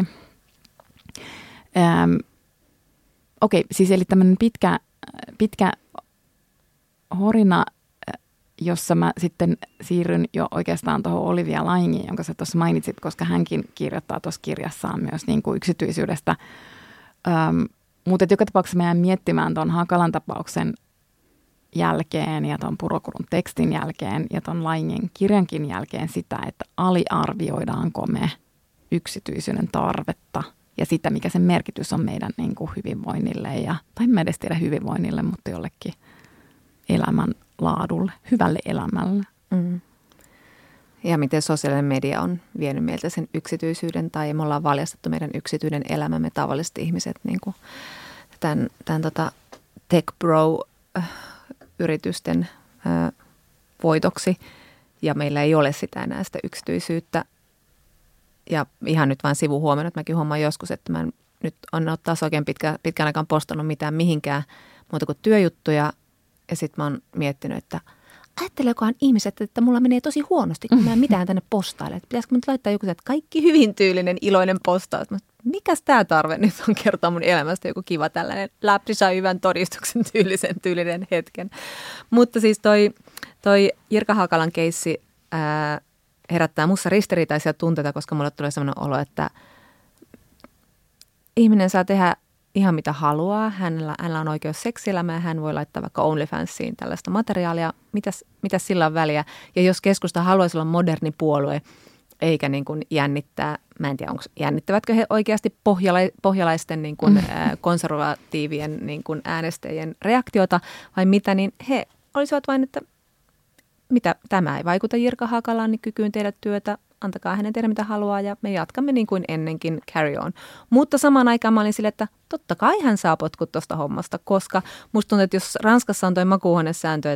Okei, siis eli tämmöinen pitkä horina, jossa mä sitten siirryn jo oikeastaan tuohon Olivia Laingiin, jonka sä tuossa mainitsit, koska hänkin kirjoittaa tuossa kirjassaan myös niin kuin yksityisyydestä. Mutta joka tapauksessa mä jään miettimään tuon Hakalan tapauksen jälkeen ja tuon Purokurun tekstin jälkeen ja tuon Laingin kirjankin jälkeen sitä, että aliarvioidaanko me yksityisyyden tarvetta ja sitä, mikä sen merkitys on meidän niin kuin hyvinvoinnille tai en edes tiedä hyvinvoinnille, mutta jollekin elämän laadulle, hyvälle elämälle.
Mm. Ja miten sosiaalinen media on vienyt meiltä sen yksityisyyden tai me ollaan valjastettu meidän yksityinen elämämme tavalliset ihmiset niin kuin tämän tech bro-yritysten voitoksi ja meillä ei ole sitä enää sitä yksityisyyttä. Ja ihan nyt vain sivuhuomioon, että mäkin huomaan joskus, että mä nyt on taas oikein pitkän aikaan postannut mitään mihinkään muuta kuin työjuttuja. Ja sitten mä oon miettinyt, että ajatteleekohan ihmiset, että mulla menee tosi huonosti, kun mä en mitään tänne postaile. Että pitäisikö nyt laittaa joku, että kaikki hyvin tyylinen, iloinen postaus. Mikäs tää tarve nyt on kertoa mun elämästä joku kiva tällainen läpsi sai hyvän todistuksen tyylinen hetken. Mutta siis toi Jirka Hakalan keissi herättää musta ristiriitaisia tunteita, koska mulle tulee sellainen olo, että ihminen saa tehdä ihan mitä haluaa. Hänellä on oikeus seksielämään, hän voi laittaa vaikka OnlyFansiin tällaista materiaalia. Mitäs sillä on väliä? Ja jos keskusta haluaisi olla moderni puolue, eikä niin kuin jännittää, mä en tiedä, jännittävätkö he oikeasti pohjalaisten niin kuin, konservatiivien niin kuin äänestäjien reaktiota vai mitä, niin he olisivat vain, että mitä tämä ei vaikuta Jirka Hakalaan niin kykyyn tehdä työtä. Antakaa hänen tehdä mitä haluaa ja me jatkamme niin kuin ennenkin, carry on. Mutta samaan aikaan mä olin sille, että totta kai hän saa potkut tuosta hommasta, koska musta tuntuu, että jos Ranskassa on toi makuuhuonesääntö,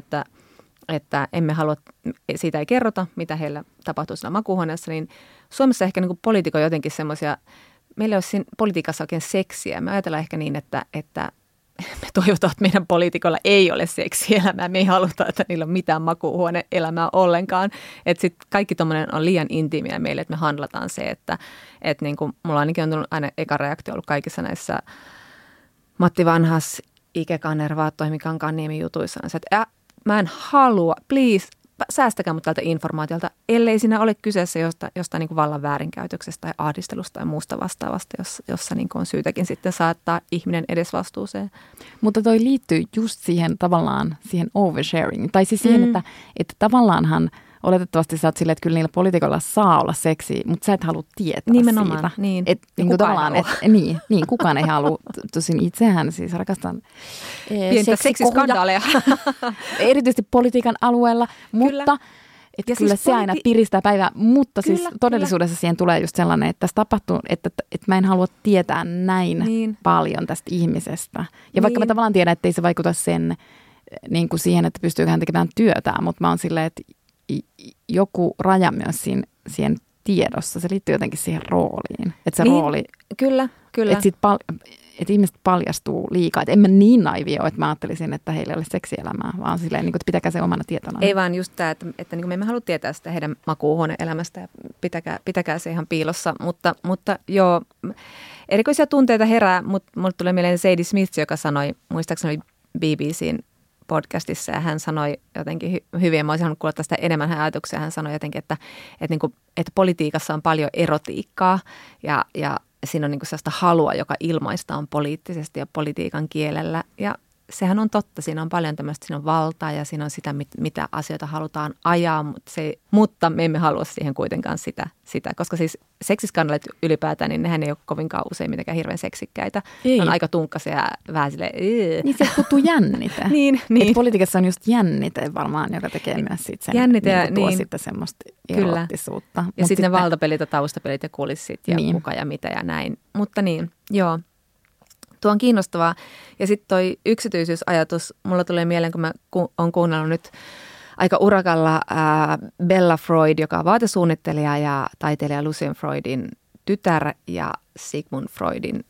että emme halua, siitä ei kerrota, mitä heillä tapahtuu siinä makuuhuoneessa, niin Suomessa ehkä niin kuin poliitikko jotenkin semmoisia, meillä olisi siinä politiikassa oikein seksiä. Me ajatellaan ehkä niin, että me toivotaan, että meidän poliitikoilla ei ole seksielämää. Me ei haluta, että niillä on mitään makuuhuone-elämää ollenkaan. Että sitten kaikki tommoinen on liian intiimiä meille, että me handlataan se, että niin kuin mulla ainakin on tullut aina eka reaktio ollut kaikissa näissä Matti Vanhas, Ike Kanerva, Toimi Kankaanniemi jutuissa. Että mä en halua, please, säästäkää mut tältä informaatiolta, ellei siinä ole kyseessä jostain niin kuin vallan väärinkäytöksestä tai ahdistelusta tai muusta vastaavasta, jossa niin kuin on syytäkin sitten saattaa ihminen edesvastuuseen.
Mutta toi liittyy just siihen tavallaan siihen oversharing, tai siis siihen, että tavallaanhan oletettavasti sä oot silleen, että kyllä niillä poliitikoilla saa olla seksiä, mutta sä et halua tietää
nimenomaan,
siitä.
Niin.
Et, niin tavallaan, niin, kukaan ei halua. Tosin itsehän siis rakastan
pientä seksiskandaaleja.
Erityisesti politiikan alueella, mutta että kyllä siis se aina piristää päivää. Mutta kyllä, siis todellisuudessa siihen tulee just sellainen, että tässä tapahtuu, että mä en halua tietää näin paljon tästä ihmisestä. Ja vaikka mä tavallaan tiedän, että ei se vaikuta sen niin kuin siihen, että pystyykö hän tekemään työtään, mutta mä oon silleen, että joku raja myös siihen tiedossa. Se liittyy jotenkin siihen rooliin. Että se rooli...
Kyllä.
Että ihmiset paljastuu liikaa. Että en mä niin naivi ole, että mä ajattelisin, että heillä ei ole seksielämää, vaan silleen, että pitäkää se omana tietona.
Ei vaan just tämä, että niin me emme halua tietää sitä heidän makuuhuone-elämästä ja pitäkää se ihan piilossa. Mutta joo, erikoisia tunteita herää, mutta mulle tulee mieleen Sadie Smith, joka sanoi, muistaakseni BBCn podcastissa, ja hän sanoi jotenkin hyvin, mä olisin halunnut kuulla tästä enemmän hän ajatuksia, hän sanoi jotenkin, että politiikassa on paljon erotiikkaa ja siinä on niin kuin sellaista halua, joka ilmaistaan poliittisesti ja politiikan kielellä ja sehän on totta, siinä on paljon tämmöistä, siinä on valtaa ja siinä on sitä, mitä asioita halutaan ajaa, mutta me emme halua siihen kuitenkaan sitä, koska siis seksiskandaalit ylipäätään, niin nehän ei ole kovinkaan usein mitenkään hirveän seksikkäitä. Ne on aika tunkkaisia ja vähän silleen... Niin
se puuttuu jännite.
niin.
Et politiikassa on just jännite varmaan, joka tekee myös sit sen, jännite, tuo sitten semmoista erottisuutta.
Ja sitten ne valtapelit ja taustapelit ja kulissit ja kuka ja mitä ja näin. Mutta niin, joo. Tuo on kiinnostavaa. Ja sitten toi yksityisyysajatus, mulla tulee mieleen, kun mä oon kuunnellut nyt aika urakalla Bella Freud, joka on vaatesuunnittelija ja taiteilija Lucien Freudin tytär ja Sigmund Freudin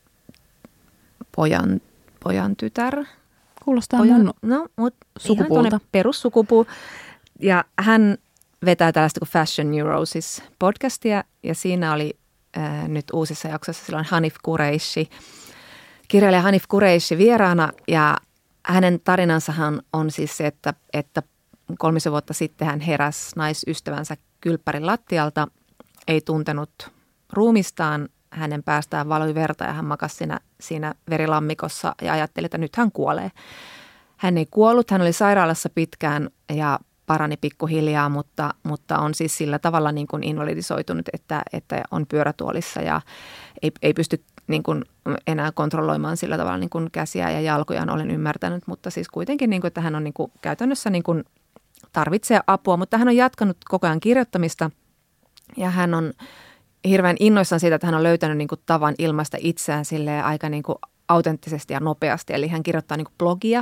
pojan tytär.
Kuulostaa mun
sukupuolta. Perussukupuu. Ja hän vetää tällaista kuin Fashion Neurosis podcastia ja siinä oli nyt uusissa jaksoissa silloin Hanif Kureishi, kirjailija Hanif Kureishi vieraana ja hänen tarinansahan on siis se, että 3 vuotta sitten hän heräsi naisystävänsä kylppärin lattialta, ei tuntenut ruumistaan, hänen päästään valoi verta ja hän makasi siinä verilammikossa ja ajatteli, että nyt hän kuolee. Hän ei kuollut, hän oli sairaalassa pitkään ja parani pikkuhiljaa, mutta on siis sillä tavalla niin kuin invalidisoitunut, että on pyörätuolissa ja ei pysty niin kuin enää kontrolloimaan sillä tavalla niin kuin käsiä ja jalkojaan, olen ymmärtänyt, mutta siis kuitenkin, niin kuin, että hän on niin kuin käytännössä niin kuin tarvitsee apua, mutta hän on jatkanut koko ajan kirjoittamista ja hän on hirveän innoissaan siitä, että hän on löytänyt niin kuin tavan ilmaista itseään silleen aika niin kuin autenttisesti ja nopeasti, eli hän kirjoittaa niin kuin blogia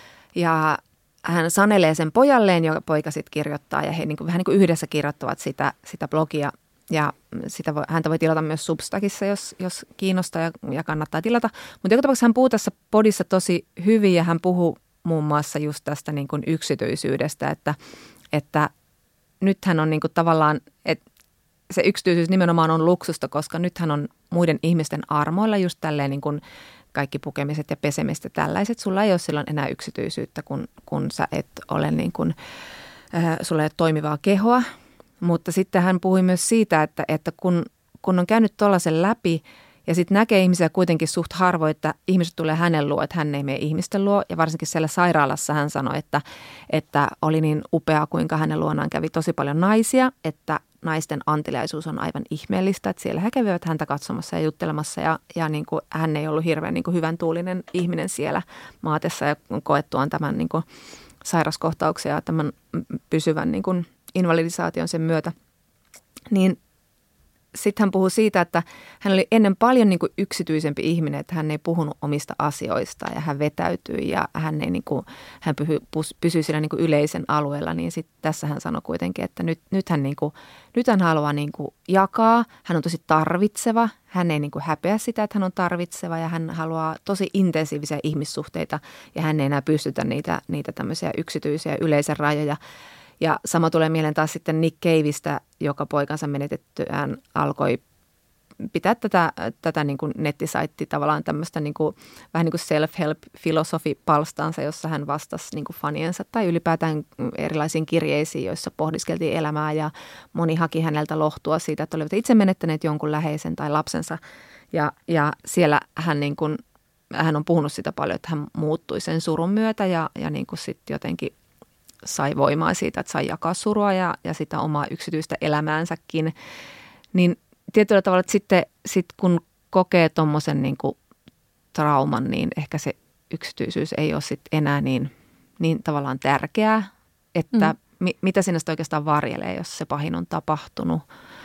ja hän sanelee sen pojalleen, joka poika sitten kirjoittaa ja he niin kuin, vähän niin kuin yhdessä kirjoittavat sitä blogia ja häntä voi tilata myös Substackissa, jos kiinnostaa ja kannattaa tilata. Mutta joka tapauksessa hän puhuu tässä podissa tosi hyvin ja hän puhuu muun muassa just tästä niin kuin yksityisyydestä, että nythän on niin kuin tavallaan, että se yksityisyys nimenomaan on luksusta, koska nythän on muiden ihmisten armoilla just tälleen niin kuin kaikki pukemiset ja pesemiset ja tällaiset. Sulla ei ole silloin enää yksityisyyttä, kun sä et ole niin kuin, sulla ei ole toimivaa kehoa. Mutta sitten hän puhui myös siitä, että kun on käynyt tuollaisen läpi ja sitten näkee ihmisiä kuitenkin suht harvoin, että ihmiset tulee hänen luo, että hän ei mene ihmisten luo. Ja varsinkin siellä sairaalassa hän sanoi, että oli niin upeaa, kuinka hänen luonaan kävi tosi paljon naisia, että naisten anteliaisuus on aivan ihmeellistä, että siellä he kävivät häntä katsomassa ja juttelemassa ja niin kuin hän ei ollut hirveän niin kuin hyvän tuulinen ihminen siellä maatessa ja koettuaan tämän niin kuin sairaskohtauksia ja tämän pysyvän niin kuin invalidisaation sen myötä. Niin sitten hän puhui siitä, että hän oli ennen paljon niin kuin yksityisempi ihminen, että hän ei puhunut omista asioistaan ja hän vetäytyi ja hän pysyi siinä niin kuin yleisen alueella. Niin sitten tässä hän sanoi kuitenkin, että nyt hän haluaa niin kuin jakaa, hän on tosi tarvitseva, hän ei niin kuin häpeä sitä, että hän on tarvitseva ja hän haluaa tosi intensiivisiä ihmissuhteita ja hän ei enää pystytä niitä tämmöisiä yksityisiä yleisen rajoja. Ja sama tulee mieleen taas sitten Nick Caveista, joka poikansa menetettyään alkoi pitää tätä niin kuin nettisaitti tavallaan tämmöistä niin kuin, vähän niin kuin self-help-filosofi-palstaansa, jossa hän vastasi niin kuin faniensa tai ylipäätään erilaisiin kirjeisiin, joissa pohdiskeltiin elämää ja moni haki häneltä lohtua siitä, että olivat itse menettäneet jonkun läheisen tai lapsensa. Ja siellä hän on puhunut sitä paljon, että hän muuttui sen surun myötä ja niin kuin sitten jotenkin sai voimaa siitä, että sai jakaa surua ja sitä omaa yksityistä elämäänsäkin, niin tietyllä tavalla, että sitten kun kokee tuommoisen niin kuin trauman, niin ehkä se yksityisyys ei ole sitten enää niin tavallaan tärkeää, että mitä sinä sitten oikeastaan varjelee, jos se pahin on tapahtunut.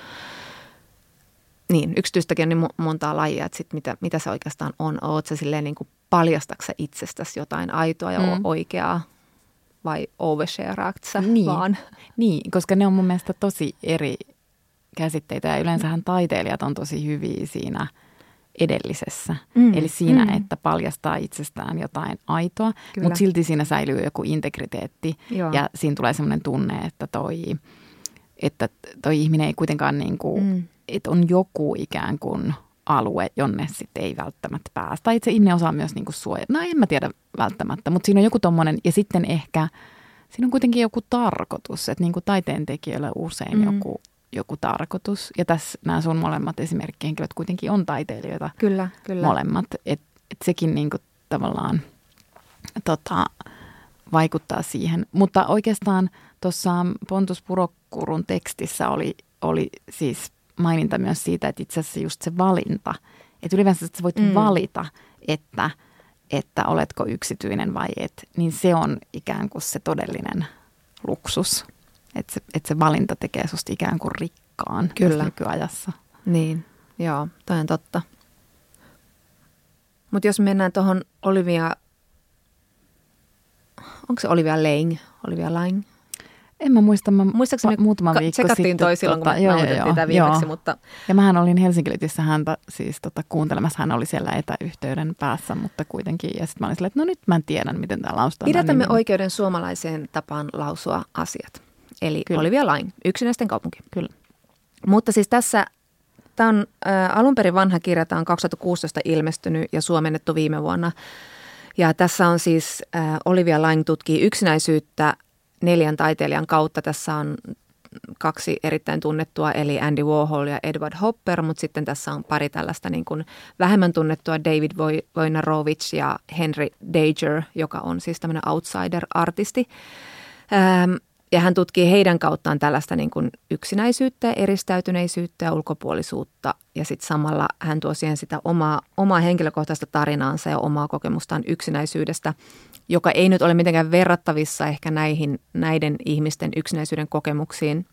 Niin, yksityistäkin on niin montaa lajia, että sit mitä se oikeastaan on. Oot sä silleen niin kuin paljastaksä itsestäsi jotain aitoa ja oikeaa? Vai overshareaat sä vaan?
Niin, koska ne on mun mielestä tosi eri käsitteitä ja yleensähän taiteilijat on tosi hyviä siinä edellisessä. Eli siinä, että paljastaa itsestään jotain aitoa, mutta silti siinä säilyy joku integriteetti. Joo. Ja siinä tulee semmoinen tunne, että toi ihminen ei kuitenkaan niin kuin, että on joku ikään kuin alue, jonne sitten ei välttämättä päästä. Tai itse ihminen osaa myös niin kuin suojata. No en mä tiedä välttämättä, mutta siinä on joku tommonen, ja sitten ehkä siinä on kuitenkin joku tarkoitus, että niin kuin taiteentekijöillä usein joku tarkoitus. Ja tässä nämä sun molemmat esimerkkihenkilöt kuitenkin on taiteilijoita.
Kyllä.
Molemmat. Että sekin niin kuin tavallaan vaikuttaa siihen. Mutta oikeastaan tuossa Pontus Purokkurun tekstissä oli siis maininta myös siitä, että itse asiassa just se valinta, että ylipäänsä että sä voit valita, että oletko yksityinen vai et, niin se on ikään kuin se todellinen luksus. Että se valinta tekee susta ikään kuin rikkaan nykyajassa.
Niin, joo, toi on totta. Mutta jos mennään tuohon onko se Olivia Laing?
En mä muista,
Muistaakseni
muutama viikko
tsekattiin
sitten.
toi silloin, kun me nauhoitettiin tätä viimeksi. Mutta...
Ja mähän olin Helsinki-Litissä häntä siis kuuntelemassa. Hän oli siellä etäyhteyden päässä, mutta kuitenkin. Ja sitten mä olin silleen, että no nyt mä en tiedä, miten tämä laustaa.
Pidätämme oikeuden suomalaiseen tapaan lausua asiat. Eli kyllä. Olivia Laing, Yksinäisten kaupunki.
Kyllä.
Mutta siis tämä on alun perin vanha kirja, tämä on 2016 ilmestynyt ja suomennettu viime vuonna. Ja tässä on siis Olivia Laing tutkii yksinäisyyttä 4 taiteilijan kautta. Tässä on 2 erittäin tunnettua, eli Andy Warhol ja Edward Hopper, mutta sitten tässä on pari tällaista niin kuin vähemmän tunnettua, David Wojnarowicz ja Henry Dager, joka on siis tämmöinen outsider-artisti. Ja hän tutkii heidän kauttaan tällaista niin kuin yksinäisyyttä, eristäytyneisyyttä ja ulkopuolisuutta. Ja sitten samalla hän tuo siihen sitä omaa henkilökohtaista tarinaansa ja omaa kokemustaan yksinäisyydestä, joka ei nyt ole mitenkään verrattavissa ehkä näiden ihmisten yksinäisyyden kokemuksiin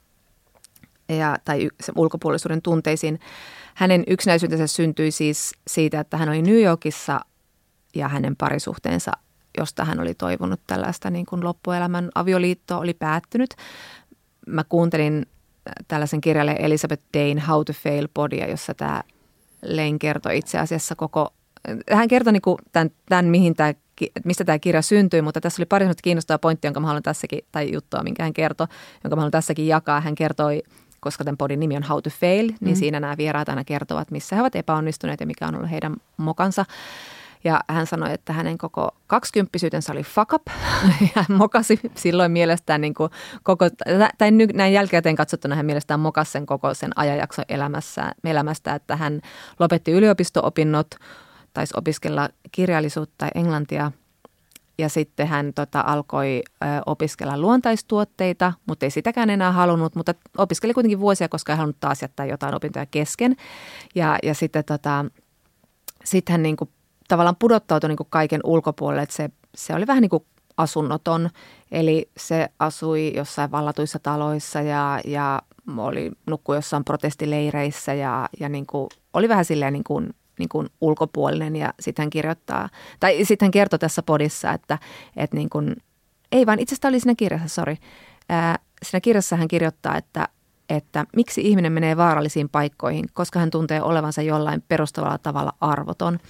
tai ulkopuolisuuden tunteisiin. Hänen yksinäisyytensä syntyi siis siitä, että hän oli New Yorkissa ja hänen parisuhteensa, josta hän oli toivonut tällaista niin kuin loppuelämän avioliittoa, oli päättynyt. Mä kuuntelin tällaisen kirjailijan Elizabeth Dane How to Fail -podia, jossa tämä Lane kertoi itse asiassa hän kertoi niin kuin tämän mistä tämä kirja syntyi, mutta tässä oli pari sellaista kiinnostavaa pointtia, jonka mä haluan tässäkin, tai juttua, minkä hän kertoi, jonka mä haluan tässäkin jakaa. Hän kertoi, koska tämän podin nimi on How to Fail, niin siinä nämä vieraat aina kertovat, missä he ovat epäonnistuneet ja mikä on ollut heidän mokansa. Ja hän sanoi, että hänen koko 20-syytensä oli fuck up ja mokasi silloin mielestään niin kuin näin jälkikäteen katsottuna hän mielestään mokasi sen koko sen ajanjakson elämästä, että hän lopetti yliopisto-opinnot, taisi opiskella kirjallisuutta ja englantia ja sitten hän alkoi opiskella luontaistuotteita, mutta ei sitäkään enää halunnut, mutta opiskeli kuitenkin vuosia, koska ei halunnut taas jättää jotain opintoja kesken ja sitten sitten hän niin kuin tavallaan pudottautui niin kuin kaiken ulkopuolelle, että se oli vähän niin kuin asunnoton, eli se asui jossain vallatuissa taloissa ja nukkui jossain protestileireissä ja niin kuin oli vähän silleen niin kuin ulkopuolinen ja sitten hän kertoi tässä podissa, että niin kuin, ei vaan itse asiassa oli siinä kirjassa, siinä kirjassa hän kirjoittaa, että miksi ihminen menee vaarallisiin paikkoihin, koska hän tuntee olevansa jollain perustavalla tavalla arvoton.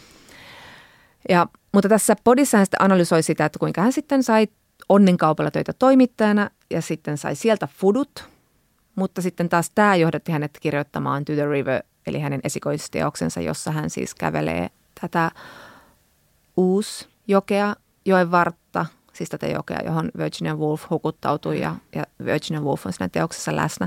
Mutta tässä podissa hän sitten analysoi sitä, että kuinka hän sitten sai Onnenkaupalla töitä toimittajana ja sitten sai sieltä fudut. Mutta sitten taas tämä johdatti hänet kirjoittamaan To the River, eli hänen esikoisteoksensa, jossa hän siis kävelee tätä Uus-jokea, joen vartta, siis tätä jokea, johon Virginia Woolf hukuttautui ja Virginia Woolf on siinä teoksessa läsnä.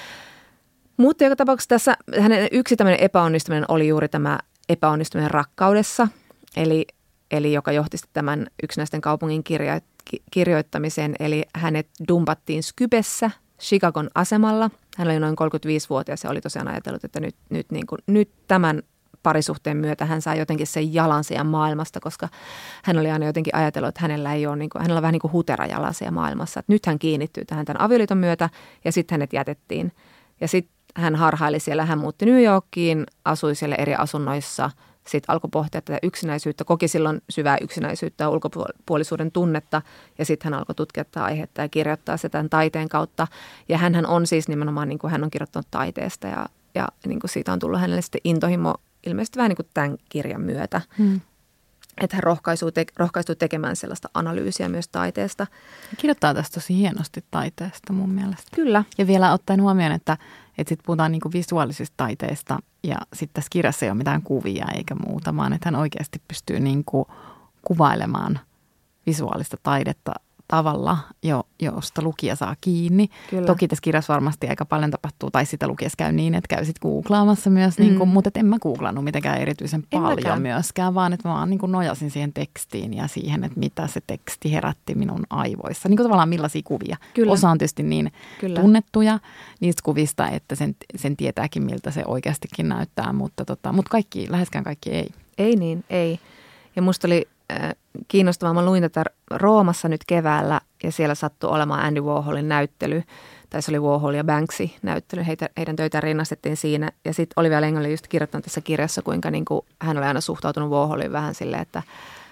Mutta joka tapauksessa tässä hänen yksi tämmöinen epäonnistuminen oli juuri tämä epäonnistuminen rakkaudessa, eli joka johti tämän Yksinäisten kaupungin kirjoittamiseen, eli hänet dumpattiin Skybessä Chicagon asemalla. Hän oli noin 35-vuotias ja oli tosiaan ajatellut, että nyt tämän parisuhteen myötä hän saa jotenkin sen jalansijan maailmasta, koska hän oli aina jotenkin ajatellut, että hänellä on vähän niin kuin hutera jalansia maailmassa. Että nyt hän kiinnittyy tähän tämän avioliiton myötä ja sitten hänet jätettiin. Ja sitten hän harhaili siellä, hän muutti New Yorkiin, asui siellä eri asunnoissa. Sitten alkoi pohtia tätä yksinäisyyttä, koki silloin syvää yksinäisyyttä ja ulkopuolisuuden tunnetta. Ja sitten hän alkoi tutkia tätä aihetta ja kirjoittaa sitä tämän taiteen kautta. Ja hänhän on siis nimenomaan, niin kuin hän on kirjoittanut taiteesta ja niin kuin siitä on tullut hänelle sitten intohimo ilmeisesti vähän niin kuin tämän kirjan myötä. Että hän rohkaistui tekemään sellaista analyysiä myös taiteesta.
Kirjoittaa tästä tosi hienosti taiteesta mun mielestä.
Kyllä.
Ja vielä ottaen huomioon, että sitten puhutaan niinku visuaalisista taiteista ja sitten tässä kirjassa ei ole mitään kuvia eikä muuta, vaan että hän oikeasti pystyy niinku kuvailemaan visuaalista taidetta tavalla, josta lukija saa kiinni. Kyllä. Toki tässä kirjassa varmasti aika paljon tapahtuu, tai sitä lukijassa käy niin, että käy sitten googlaamassa myös, mutta en mä googlannut mitenkään erityisen paljon myöskään, vaan että mä vaan nojasin siihen tekstiin ja siihen, että mitä se teksti herätti minun aivoissa. Niin kuin tavallaan millaisia kuvia. Kyllä. Osa on tietysti niin tunnettuja niistä kuvista, että sen tietääkin, miltä se oikeastikin näyttää, mutta läheskään kaikki ei.
Ei niin, ei. Ja musta oli kiinnostavaa. Mä luin tätä Roomassa nyt keväällä ja siellä sattui olemaan Andy Warholin näyttely. Tai se oli Warhol ja Banksy näyttely. Heidän töitään rinnastettiin siinä. Ja sitten Olivia Leng oli just kirjoittanut tässä kirjassa, kuinka niin kuin hän oli aina suhtautunut Warholiin vähän silleen, että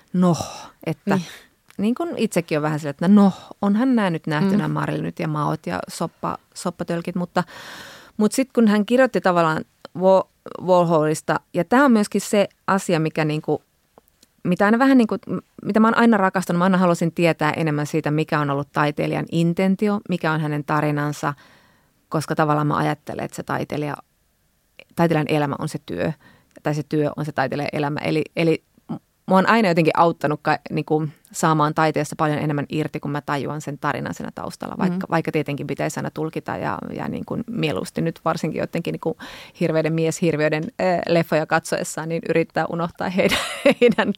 niin kuin itsekin on vähän silleen, että onhan nämä nyt nähty nämä Marilynit ja Maot ja soppatölkit. Mutta sitten kun hän kirjoitti tavallaan Warholista, ja tämä on myöskin se asia, mikä niinku, mitä aina vähän niin kuin, mitä mä oon aina rakastanut, mä aina halusin tietää enemmän siitä, mikä on ollut taiteilijan intentio, mikä on hänen tarinansa, koska tavallaan mä ajattelen, että se taiteilijan elämä on se työ, tai se työ on se taiteilijan elämä. Eli mä oon aina jotenkin auttanut niin kuin saamaan taiteesta paljon enemmän irti, kun mä tajuan sen tarinan siinä taustalla, vaikka tietenkin pitäisi aina tulkita ja niin kuin mieluusti nyt varsinkin jotenkin niin kuin hirveiden leffoja katsoessaan, niin yrittää unohtaa heidän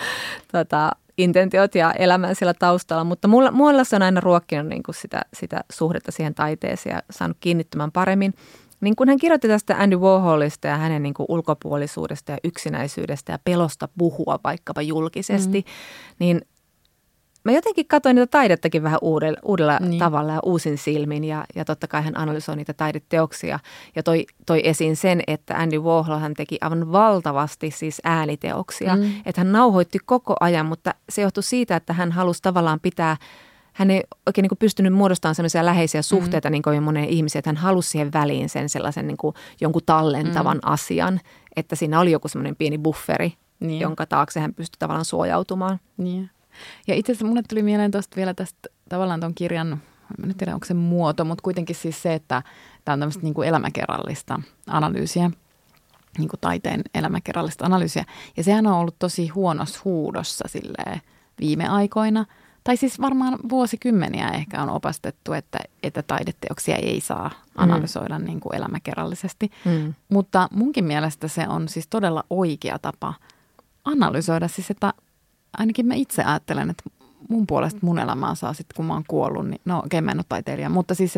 intentiot ja elämän siellä taustalla. Mutta mulla se on aina ruokkinut niin kuin sitä suhdetta siihen taiteeseen ja saanut kiinnittymään paremmin. Niin kun hän kirjoitti tästä Andy Warholista ja hänen niin kuin ulkopuolisuudesta ja yksinäisyydestä ja pelosta puhua vaikkapa julkisesti, niin mä jotenkin katsoin niitä taidettakin vähän uudella tavalla ja uusin silmin. Ja totta kai hän analysoi niitä taideteoksia ja toi esiin sen, että Andy Warhol hän teki aivan valtavasti siis ääniteoksia. Että hän nauhoitti koko ajan, mutta se johtui siitä, että hän halusi tavallaan pitää. Hän ei oikein niin kuin pystynyt muodostamaan sellaisia läheisiä suhteita niin kuin moneen ihmiseen, että hän halusi siihen väliin sen sellaisen niin kuin jonkun tallentavan asian, että siinä oli joku semmoinen pieni bufferi, jonka taakse hän pystyi tavallaan suojautumaan. Niin.
Ja itse asiassa mulle tuli mieleen vielä tästä tavallaan ton kirjan, mä nyt tiedän onko se muoto, mutta kuitenkin siis se, että tämä on tämmöistä niin kuin elämäkerrallista analyysiä, niin kuin taiteen elämäkerrallista analyysiä. Ja sehän on ollut tosi huonossa huudossa silleen viime aikoina. Tai siis varmaan vuosikymmeniä ehkä on opastettu, että taideteoksia ei saa analysoida niin kuin elämäkerrallisesti. Mutta munkin mielestä se on siis todella oikea tapa analysoida. Siis että ainakin mä itse ajattelen, että mun puolesta mun elämää saa sitten, kun mä oon kuollut. Niin, no okei, mä en ole taiteilija, mutta siis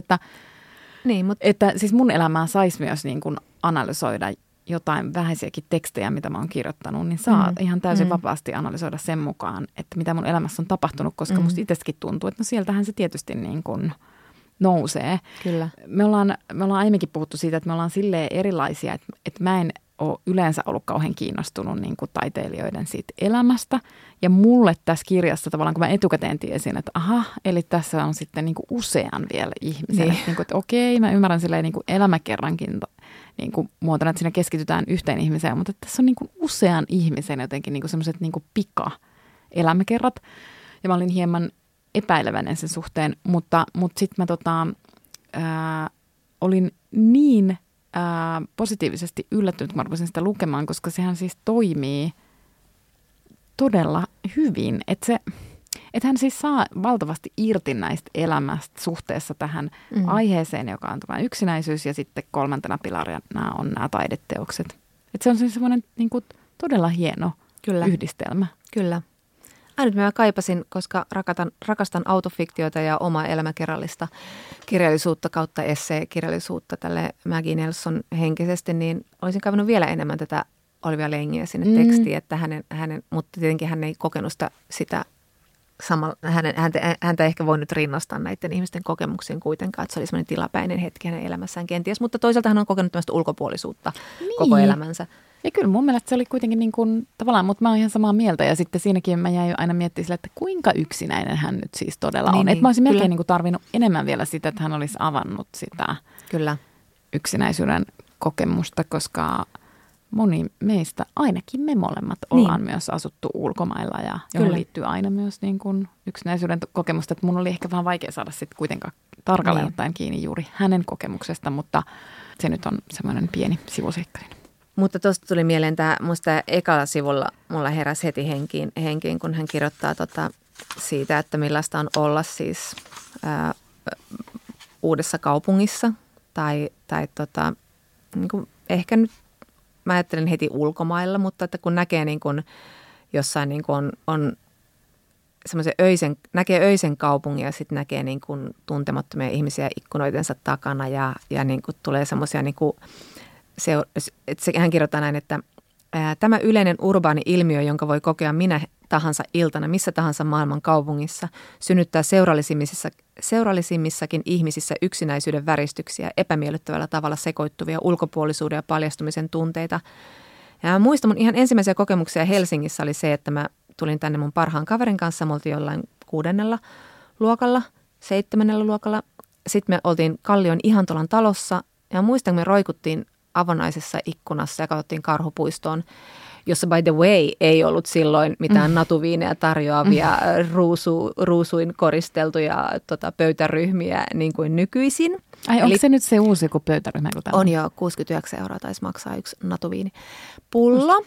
että siis mun elämää saisi myös niin kuin analysoida jotain vähäisiäkin tekstejä, mitä mä oon kirjoittanut, niin saa ihan täysin vapaasti analysoida sen mukaan, että mitä mun elämässä on tapahtunut, koska musta itsekin tuntuu, että no sieltähän se tietysti niin kuin nousee.
Kyllä.
Me ollaan aiemminkin puhuttu siitä, että me ollaan silleen erilaisia, että mä en ole yleensä ollut kauhean kiinnostunut niin kuin taiteilijoiden siitä elämästä. Ja mulle tässä kirjassa tavallaan, kun mä etukäteen tiesin, että eli tässä on sitten niin kuin usean vielä ihmisen. Niin. Että okei, mä ymmärrän silleen niin kuin elämäkerrankin niin kuin muotona, että siinä keskitytään yhteen ihmiseen, mutta tässä on niin kuin usean ihmisen jotenkin niin kuin semmoiset niin kuin pika-elämäkerrat. Ja mä olin hieman epäileväinen sen suhteen, mutta sitten mä olin niin positiivisesti yllättynyt, kun mä rupesin sitä lukemaan, koska sehän siis toimii todella hyvin. Että hän siis saa valtavasti irti näistä elämästä suhteessa tähän aiheeseen, joka on tämä yksinäisyys, ja sitten kolmantena pilarina on nämä taideteokset. Että se on siis semmoinen niin kuin todella hieno yhdistelmä.
Kyllä. Nyt mä kaipasin, koska rakastan autofiktiota ja omaa elämäkerrallista kirjallisuutta kautta esseekirjallisuutta tälle Maggie Nelson henkisesti, niin olisin kaivannut vielä enemmän tätä Olivia Lengiä sinne tekstiin, että mutta tietenkin hän ei kokenut sitä samalla, häntä ehkä voi nyt rinnastaa näiden ihmisten kokemuksiin kuitenkaan, että se oli semmoinen tilapäinen hetki hänen elämässään kenties, mutta toisaalta hän on kokenut tämmöistä ulkopuolisuutta koko elämänsä.
Ja kyllä mun mielestä se oli kuitenkin niin kuin, tavallaan, mutta mä oon ihan samaa mieltä ja sitten siinäkin mä jäin aina miettimään sille, että kuinka yksinäinen hän nyt siis todella on. Että mä olisin melkein niin kuin tarvinnut enemmän vielä sitä, että hän olisi avannut sitä yksinäisyyden kokemusta, koska moni meistä, ainakin me molemmat, ollaan myös asuttu ulkomailla ja johon liittyy aina myös niin kuin yksinäisyyden kokemusta. Että mun oli ehkä vähän vaikea saada sitten kuitenkaan tarkalleen ottaen kiinni juuri hänen kokemuksesta, mutta se nyt on semmoinen pieni sivuseikkainen.
Mutta tuosta tuli mieleen musta ekalla sivulla mulla heräsi heti henkiin, kun hän kirjoittaa siitä, että millaista on olla siis uudessa kaupungissa tai niin kuin ehkä nyt mä ajattelen heti ulkomailla, mutta että kun näkee niin kuin jossain niin kuin on semmoisen näkee öisen kaupungin ja sitten näkee niin kuin tuntemattomia ihmisiä ikkunoitensa takana ja niin kuin tulee semmoisia niin kuin hän kirjoittaa näin, että Tämä yleinen urbaani ilmiö, jonka voi kokea minä tahansa iltana, missä tahansa maailman kaupungissa, synnyttää seurallisimmissakin ihmisissä yksinäisyyden väristyksiä, epämiellyttävällä tavalla sekoittuvia ulkopuolisuuden ja paljastumisen tunteita. Ja muistan mun ihan ensimmäisiä kokemuksia Helsingissä oli se, että mä tulin tänne mun parhaan kaverin kanssa. Me oltiin jollain 6. luokalla, 7. luokalla. Sitten me oltiin Kallion Ihantolan talossa ja muistan, kun me roikuttiin avonaisessa ikkunassa ja katsottiin Karhupuistoon, jossa by the way ei ollut silloin mitään natuviineja tarjoavia ruusuin koristeltuja pöytäryhmiä niin kuin nykyisin.
Ai onko se nyt se uusi joku pöytäryhmä?
On jo, 69 € taisi maksaa yksi natuviini pullo.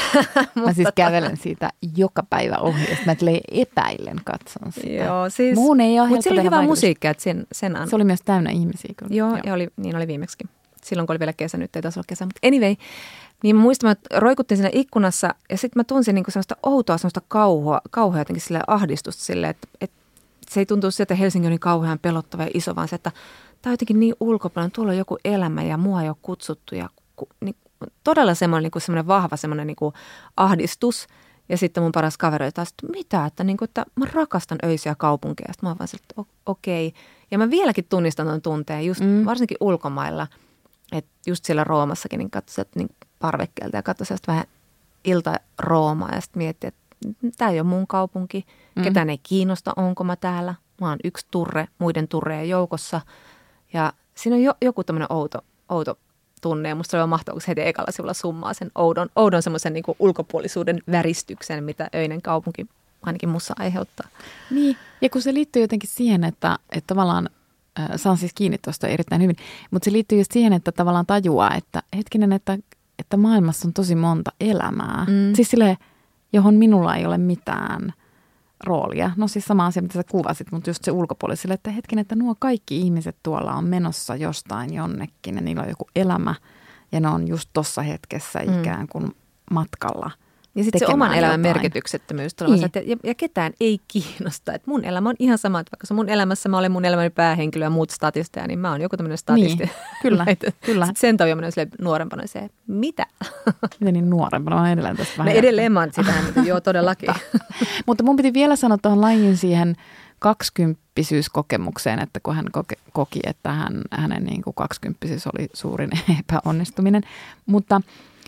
Mä siis kävelen siitä joka päivä ohi, ja mä epäillen katson sitä.
Joo, siis,
muun ei ole
mutta sillä oli hyvä musiikkia, että sen
se oli myös täynnä ihmisiä. Kyllä.
Joo, ja niin oli viimeksikin. Silloin kun oli vielä kesä, nyt ei taas ole kesä. Mutta anyway, niin mä muistan, että roikuttiin siinä ikkunassa ja sitten mä tunsin niinku semmoista outoa, semmoista kauhua jotenkin silleen ahdistusta silleen, että se ei tuntuu sieltä, että Helsinki on niin kauhean pelottava ja iso, vaan se, että tämä on jotenkin niin ulkopuolella, tuolla on joku elämä ja mua ei ole kutsuttu ja niin, todella semmoinen vahva semmoinen niinku ahdistus. Ja sitten mun paras kaveri oli taas, että että mä rakastan öisiä kaupunkeja. Sitten mä oon vaan silleen, että okei. Ja mä vieläkin tunnistan tuon tunteen, just varsinkin ulkomailla. Että just siellä Roomassakin, niin katsoin niin parvekkeelta ja katsoin sellaista vähän ilta-Roomaa. Ja sitten miettii, että tämä ei ole mun kaupunki. Ketään ei kiinnosta, onko mä täällä. Mä oon yksi turre muiden turrejen joukossa. Ja siinä on joku tämmöinen outo tunne. Ja musta se on mahtavaa, kun se heti ekalla sivulla summaa sen oudon semmoisen niin kuin ulkopuolisuuden väristyksen, mitä öinen kaupunki ainakin mussa aiheuttaa.
Niin, ja kun se liittyy jotenkin siihen, että tavallaan, saan siis kiinni tuosta erittäin hyvin, mutta se liittyy just siihen, että tavallaan tajuaa, että hetkinen, että maailmassa on tosi monta elämää. Siis silleen, johon minulla ei ole mitään roolia. No siis sama asia, mitä sä kuvasit, mutta just se ulkopuoliselle, että hetkinen, että nuo kaikki ihmiset tuolla on menossa jostain jonnekin ja niillä on joku elämä ja ne on just tossa hetkessä ikään kuin matkalla.
Ja sitten se oman elämän merkityksettömyys niin. Ja ketään ei kiinnosta. Että mun elämä on ihan sama, että vaikka se mun elämässä mä olen mun elämäni päähenkilö ja muut statisteja, niin mä oon joku tämmöinen statisti.
Niin, kyllä, kyllä.
Sitten sen takia mä nuorempana se, mitä?
Miten niin nuorempana? Mä oon edelleen tässä vähän.
Edelleen mä oon sitähän, mutta joo todellakin.
Mutta mun piti vielä sanoa tuohon Lajin siihen 20-syyskokemukseen, että kun hän koki, että hänen niin kuin 20-syys oli suurin epäonnistuminen. Mutta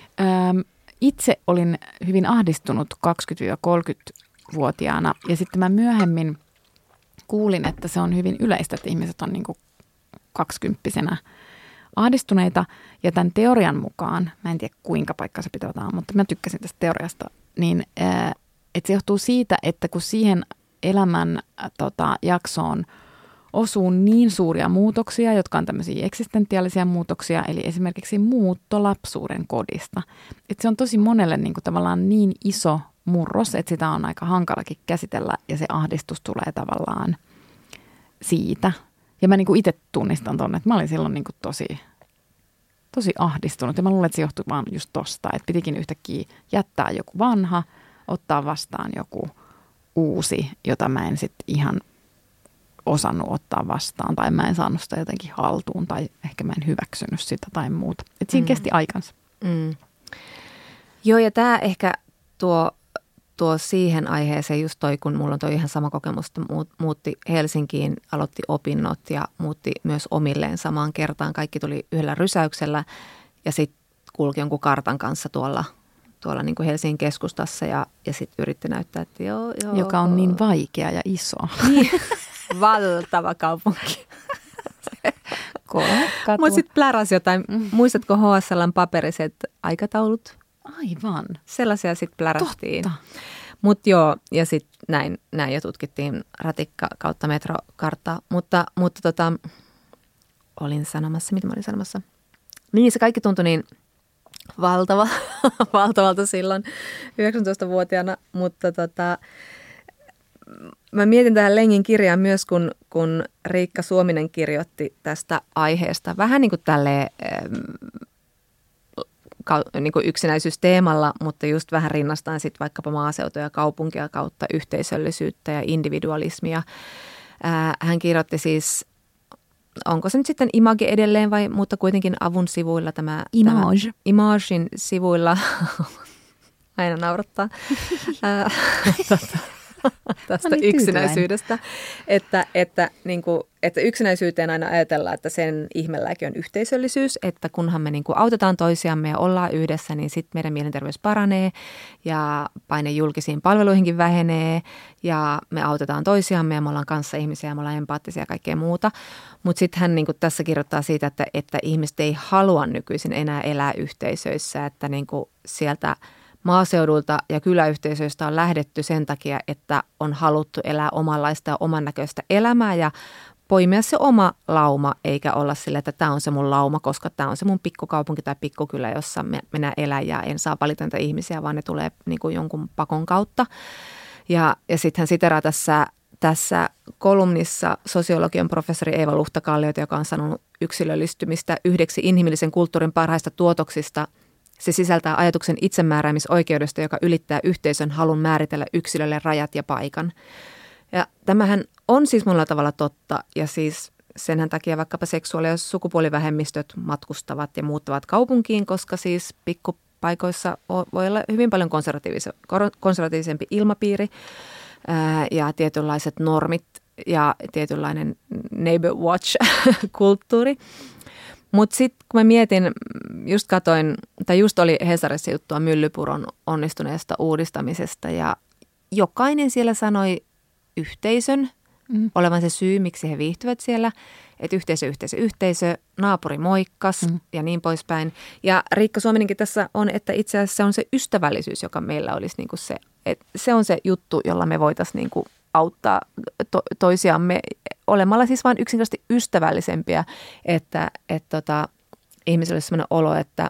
itse olin hyvin ahdistunut 20-30-vuotiaana ja sitten mä myöhemmin kuulin, että se on hyvin yleistä, että ihmiset on niin kuin 20-vuotiaana ahdistuneita. Ja tämän teorian mukaan, mä en tiedä kuinka paikkaa se pitää, mutta mä tykkäsin tästä teoriasta, niin että se johtuu siitä, että kun siihen elämän jaksoon osuu niin suuria muutoksia, jotka on tämmöisiä eksistentiaalisia muutoksia, eli esimerkiksi muutto lapsuuden kodista. Että se on tosi monelle niin kuin tavallaan niin iso murros, että sitä on aika hankalakin käsitellä ja se ahdistus tulee tavallaan siitä. Ja mä niin kuin itse tunnistan tuonne, että mä olin silloin niin kuin tosi ahdistunut ja mä luulen, että se johtui vaan just tosta, että pitikin yhtäkkiä jättää joku vanha, ottaa vastaan joku uusi, jota mä en sitten ihan osannut ottaa vastaan tai mä en saanut sitä jotenkin haltuun tai ehkä mä en hyväksynyt sitä tai muuta. Että siinä kesti aikansa.
Joo, ja tämä ehkä tuo siihen aiheeseen just toi, kun mulla on toi ihan sama kokemus, että muutti Helsinkiin, aloitti opinnot ja muutti myös omilleen samaan kertaan. Kaikki tuli yhdellä rysäyksellä ja sitten kulki jonkun kartan kanssa tuolla niin kuin Helsingin keskustassa ja sitten yritti näyttää, että joo.
Joka on niin vaikea ja iso.
Niin. Valtava kaupunki. Mutta sitten pläräsi jotain. Muistatko HSL:n paperiset aikataulut?
Aivan.
Sellaisia sitten plärästiin. Mutta joo, ja sitten näin jo tutkittiin ratikka kautta metrokarttaa. Mutta olin sanomassa, mitä mä olin sanomassa? Niin se kaikki tuntui niin valtavalta silloin 19-vuotiaana, mutta mä mietin tähän Lengin kirjaan myös, kun Riikka Suominen kirjoitti tästä aiheesta vähän niin kuin tälleen niin kuin yksinäisyysteemalla, mutta just vähän rinnastaan sitten vaikkapa maaseutua ja kaupunkia kautta yhteisöllisyyttä ja individualismia. Hän kirjoitti siis, onko se nyt sitten Image edelleen vai, mutta kuitenkin Avun sivuilla Imagen sivuilla, aina naurattaa. Tästä yksinäisyydestä, että yksinäisyyteen aina ajatellaan, että sen ihmelääke on yhteisöllisyys, että kunhan me niin kuin autetaan toisiamme ja ollaan yhdessä, niin sitten meidän mielenterveys paranee ja paine julkisiin palveluihinkin vähenee ja me autetaan toisiamme ja me ollaan kanssa ihmisiä ja me ollaan empaattisia ja kaikkea muuta. Mutta sitten hän niin kuin tässä kirjoittaa siitä, että ihmiset ei halua nykyisin enää elää yhteisöissä, että niin kuin sieltä maaseudulta ja kyläyhteisöistä on lähdetty sen takia, että on haluttu elää omanlaista ja oman näköistä elämää ja poimia se oma lauma, eikä olla sille, että tämä on se mun lauma, koska tämä on se mun pikkukaupunki tai pikkukylä, jossa minä elän ja en saa valita niitä ihmisiä, vaan ne tulee niin kuin jonkun pakon kautta. Ja sitten hän siteraa tässä kolumnissa sosiologian professori Eeva Luhtakalliota, joka on sanonut yksilöllistymistä yhdeksi inhimillisen kulttuurin parhaista tuotoksista. Se sisältää ajatuksen itsemääräämisoikeudesta, joka ylittää yhteisön halun määritellä yksilölle rajat ja paikan. Ja tämähän on siis monella tavalla totta ja siis senhän takia vaikkapa seksuaali- ja sukupuolivähemmistöt matkustavat ja muuttavat kaupunkiin, koska siis pikkupaikoissa voi olla hyvin paljon konservatiivisempi ilmapiiri ja tietynlaiset normit ja tietynlainen neighbor watch-kulttuuri. Mutta sitten kun mä mietin, just oli Hesarissa juttua Myllypuron onnistuneesta uudistamisesta ja jokainen siellä sanoi yhteisön olevan se syy, miksi he viihtyvät siellä. Että yhteisö, naapuri moikkas ja niin poispäin. Ja Riikka Suominenkin tässä on, että itse asiassa se on se ystävällisyys, joka meillä olisi niinku se, että se on se juttu, jolla me voitaisiin niinku auttaa toisiamme olemalla siis vain yksinkertaisesti ystävällisempiä, että ihmisillä olisi sellainen olo, että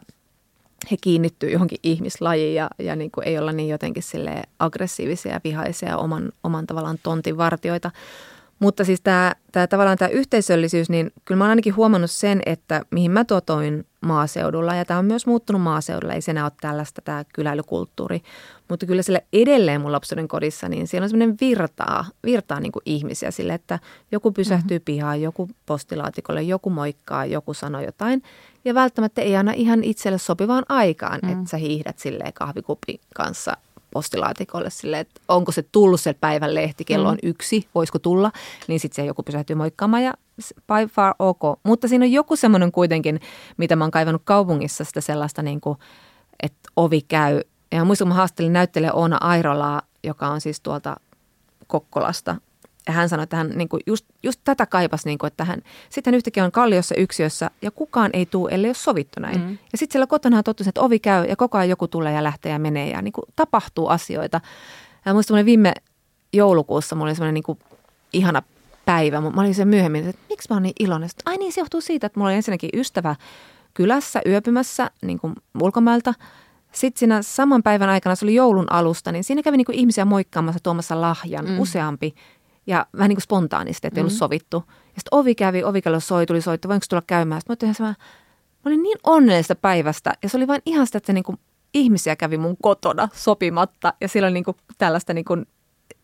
he kiinnittyy johonkin ihmislajiin ja niin kuin ei olla niin jotenkin silleen aggressiivisia ja vihaisia ja oman tavallaan tontin vartioita. Mutta siis tämä yhteisöllisyys, niin kyllä mä oon ainakin huomannut sen, että mihin mä toin maaseudulla, ja tämä on myös muuttunut maaseudulla, ei se enää ole tällaista tämä kyläilykulttuuri, mutta kyllä sille edelleen mun lapsuuden kodissa, niin siellä on semmoinen virtaa niin kuin ihmisiä sille, että joku pysähtyy pihaan, joku postilaatikolle, joku moikkaa, joku sanoo jotain, ja välttämättä ei aina ihan itselle sopivaan aikaan, että sä hiihdät silleen kahvikupin kanssa postilaatikolle silleen, että onko se tullut se päivän lehti, kello on 1, voisiko tulla, niin sitten se joku pysähtyy moikkaamaan ja by far ok. Mutta siinä on joku semmoinen kuitenkin, mitä mä oon kaivannut kaupungissa, sitä sellaista niin kuin, että ovi käy. Ja muistan, kun mä haastelin näyttelijä Oona Airolaa, joka on siis tuolta Kokkolasta. Ja hän sanoi, että hän niin kuin just tätä kaipasi, niin kuin, että sitten yhtäkkiä on kalliossa yksiössä ja kukaan ei tule, ellei ole sovittu näin. Ja sitten siellä kotona totesi, että ovi käy ja koko ajan joku tulee ja lähtee ja menee ja niin kuin tapahtuu asioita. Ja muistan, viime joulukuussa mulla oli semmoinen niin kuin ihana päivä. Mä olin sen myöhemmin, että miksi mä oon niin iloinen. Ai niin, se johtuu siitä, että mulla oli ensinnäkin ystävä kylässä yöpymässä niin kuin ulkomailta. Sitten siinä saman päivän aikana, se oli joulun alusta, niin siinä kävi niin kuin ihmisiä moikkaamassa, tuomassa lahjan, useampi. Ja vähän niin kuin spontaanisti, että ei ollut sovittu. Ja sitten ovikello tuli soitto, voinko tulla käymään? Sitten mä olin niin onnellista päivästä. Ja se oli vain ihan sitä, että niin kuin ihmisiä kävi mun kotona sopimatta. Ja siellä oli niin kuin tällaista, niin kuin,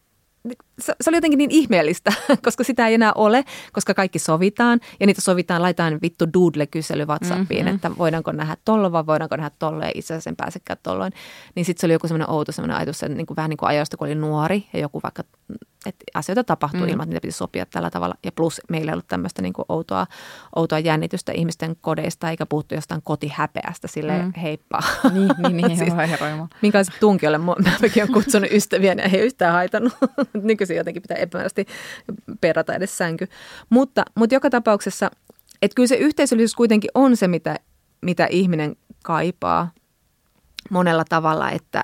se oli jotenkin niin ihmeellistä, koska sitä ei enää ole, koska kaikki sovitaan. Ja niitä sovitaan, laitetaan vittu doodle-kysely WhatsAppiin, että voidaanko nähdä tolloin vai voidaanko nähdä tolloin. Ja itse asiassa en pääsekään tolloin. Niin sitten se oli joku semmoinen outo semmoinen ajatus, niin kuin vähän niin kuin ajoista, kun oli nuori ja joku vaikka, että asioita tapahtuu ilman, että niitä piti sopia tällä tavalla. Ja plus meillä ei ollut tämmöistä niin kuin outoa jännitystä ihmisten kodeista, eikä puhuttu jostain kotihäpeästä silleen heippa.
Niin,
siis, minkälaiset tunkiolle mäkin olen kutsunut ystäviä, ja ei yhtään haitannut. Nykyisin jotenkin pitää epämääräisesti perata edes sänky. Mutta joka tapauksessa, että kyllä se yhteisöllisyys kuitenkin on se, mitä ihminen kaipaa monella tavalla, että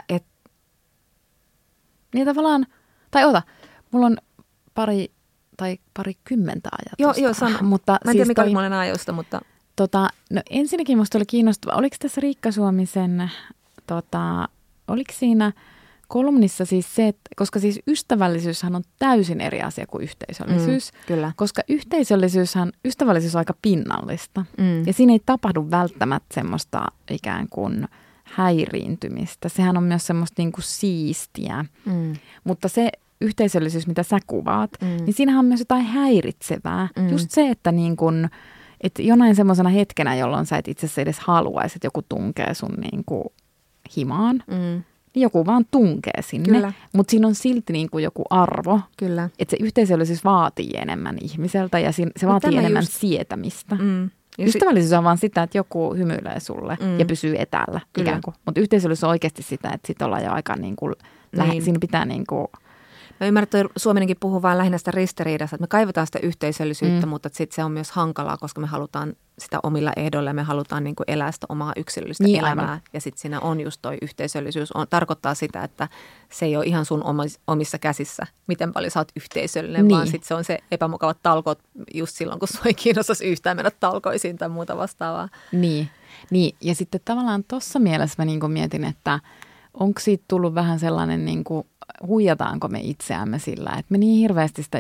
niin tavallaan, mulla on parikymmentä ajatusta.
Joo, sano.
Mutta
mä en tiedä, mikä oli monen ajoista, mutta
no ensinnäkin musta oli kiinnostavaa, oliko tässä Riikka Suomisen, oliko siinä kolumnissa siis se, että, koska siis ystävällisyyshän on täysin eri asia kuin yhteisöllisyys.
Kyllä.
Koska ystävällisyys on aika pinnallista. Ja siinä ei tapahdu välttämättä semmoista ikään kuin häiriintymistä. Sehän on myös semmoista niin kuin siistiä. Mutta se yhteisöllisyys, mitä sä kuvaat, niin siinähän on myös jotain häiritsevää. Just se, että niin kuin, että jonain semmoisena hetkenä, jolloin sä et itse asiassa edes haluaisi, että joku tunkee sun niin kuin himaan. niin joku vaan tunkee sinne.
Kyllä.
Mutta siinä on silti niin kuin joku arvo.
Kyllä.
Että se yhteisöllisyys vaatii enemmän ihmiseltä ja se vaatii enemmän sietämistä. Ystävällisyys on vaan sitä, että joku hymyilee sulle ja pysyy etäällä ikään kuin. Mutta yhteisöllisyys on oikeasti sitä, että sit ollaan jo aika niin kuin, siinä pitää niin kuin...
Mä ymmärrän, että Suominenkin puhuu vaan lähinnä sitä ristiriidasta, että me kaivataan sitä yhteisöllisyyttä, mutta sitten se on myös hankalaa, koska me halutaan sitä omilla ehdoilla ja me halutaan niin kuin elää sitä omaa yksilöllistä elämää. Aivan. Ja sitten siinä on just toi yhteisöllisyys. Tarkoittaa sitä, että se ei ole ihan sun omissa käsissä, miten paljon sä oot yhteisöllinen, vaan sitten se on se epämukavat talkoot just silloin, kun sua ei kiinnostaisi yhtään mennä talkoisiin tai muuta vastaavaa.
Niin. Ja sitten tavallaan tuossa mielessä mä niin kuin mietin, että onko siitä tullut vähän sellainen niin kuin huijataanko me itseämme sillä, että me niin hirveästi sitä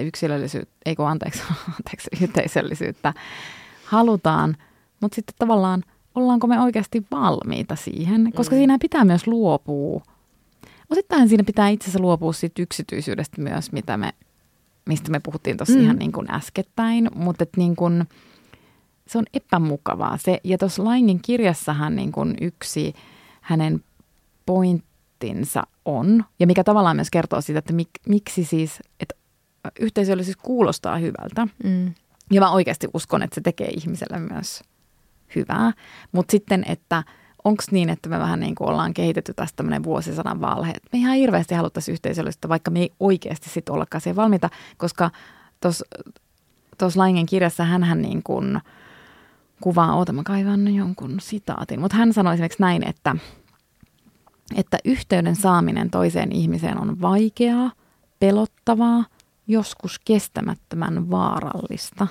yhteisöllisyyttä halutaan, mutta sitten tavallaan ollaanko me oikeasti valmiita siihen, koska siinä pitää myös luopua. Osittain siinä pitää itse asiassa luopua siitä yksityisyydestä myös, mistä me puhuttiin tuossa ihan niin kuin äskettäin, mutta niin kuin, se on epämukavaa. Ja tuossa Langin kirjassahan niin kuin yksi hänen pointtinsa on, ja mikä tavallaan myös kertoo siitä, että miksi siis, että yhteisöllisyys kuulostaa hyvältä. Ja mä oikeasti uskon, että se tekee ihmiselle myös hyvää. Mutta sitten, että onko niin, että me vähän niin kuin ollaan kehitetty tästä tämmöinen vuosisadan valhe, että me ihan hirveästi haluttaisiin yhteisöllisyyttä, vaikka me ei oikeasti sitten ollakaan siihen valmiita, koska tuossa Langen kirjassa hänhän niin kuin kuvaa, mä kaivan jonkun sitaatin, mutta hän sanoi esimerkiksi näin, että yhteyden saaminen toiseen ihmiseen on vaikeaa, pelottavaa, joskus kestämättömän vaarallista.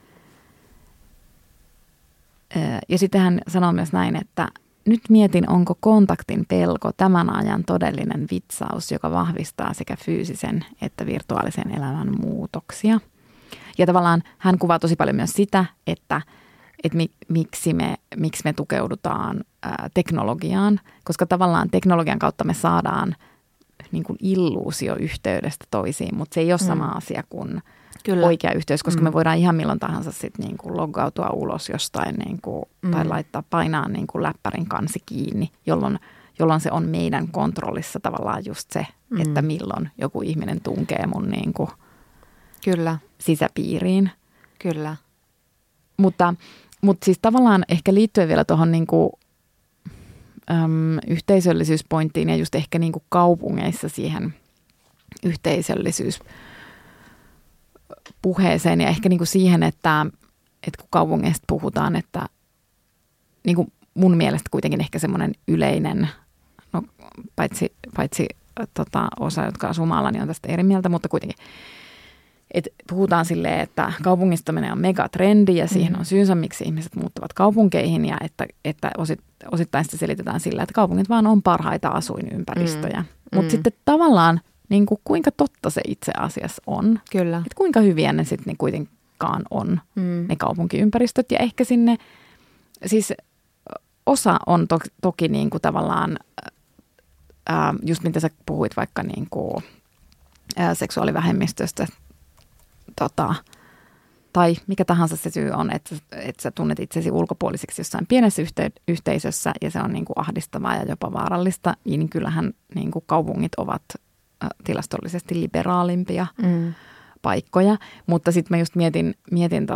Ja sitten hän sanoo myös näin, että nyt mietin, onko kontaktin pelko tämän ajan todellinen vitsaus, joka vahvistaa sekä fyysisen että virtuaalisen elämän muutoksia. Ja tavallaan hän kuvaa tosi paljon myös sitä, että miksi me tukeudutaan teknologiaan, koska tavallaan teknologian kautta me saadaan niin kuin illuusio yhteydestä toisiin, mutta se ei ole sama asia kuin oikea yhteys, koska me voidaan ihan milloin tahansa sitten niin kuin loggautua ulos jostain niin kuin, tai painaa niin kuin läppärin kansi kiinni, jolloin se on meidän kontrollissa tavallaan just se, että milloin joku ihminen tunkee mun niin kuin sisäpiiriin.
Kyllä.
Mutta siis tavallaan ehkä liittyen vielä tuohon niin kuin yhteisöllisyyspointtiin ja just ehkä niin kuin kaupungeissa siihen yhteisöllisyyspuheeseen ja ehkä niin kuin siihen, että kun kaupungeista puhutaan, että niin kuin mun mielestä kuitenkin ehkä semmoinen yleinen, no paitsi osa, jotka asuu maalla, niin on tästä eri mieltä, mutta kuitenkin, että puhutaan silleen, että kaupungistaminen on megatrendi ja siihen on syynsä, miksi ihmiset muuttavat kaupunkeihin ja että osittain sitä selitetään sillä, että kaupungit vaan on parhaita asuinympäristöjä. Mutta sitten tavallaan niin kuin, kuinka totta se itse asiassa on.
Kyllä.
Että kuinka hyviä ne sitten niin kuitenkaan on, ne kaupunkiympäristöt. Ja ehkä sinne, siis osa on toki niin kuin tavallaan, just mitä sä puhuit vaikka niin kuin, seksuaalivähemmistöstä, tai mikä tahansa se syy on, että sä tunnet itsesi ulkopuoliseksi jossain pienessä yhteisössä ja se on niin kuin ahdistavaa ja jopa vaarallista, niin kyllähän niin kuin kaupungit ovat tilastollisesti liberaalimpia paikkoja. Mutta sitten mä just mietin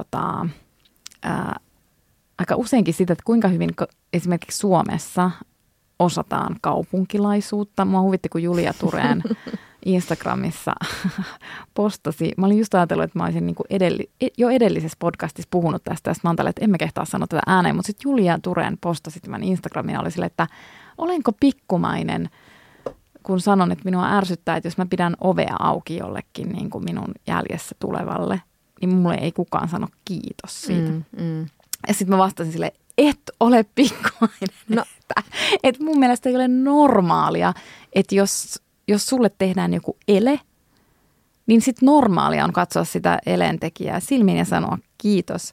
aika useinkin sitä, että kuinka hyvin esimerkiksi Suomessa osataan kaupunkilaisuutta. Mua huvitti, kun Julia Thurén Instagramissa postasi. Mä olin just ajatellut, että mä olisin niin kuin jo edellisessä podcastissa puhunut tästä. Ja mä oon tällä, että emme kehtaa sanoa tätä ääneen. Mutta sitten Julia Thurén postasi tämän Instagramin ja oli sille, että olenko pikkumainen, kun sanon, että minua ärsyttää, että jos mä pidän ovea auki jollekin niin kuin minun jäljessä tulevalle, niin mulle ei kukaan sano kiitos siitä. Ja sitten mä vastasin sille, et ole pikkumainen. No. Että mun mielestä ei ole normaalia, että jos sulle tehdään joku ele, niin sitten normaalia on katsoa sitä elentekijää silmiin ja sanoa kiitos.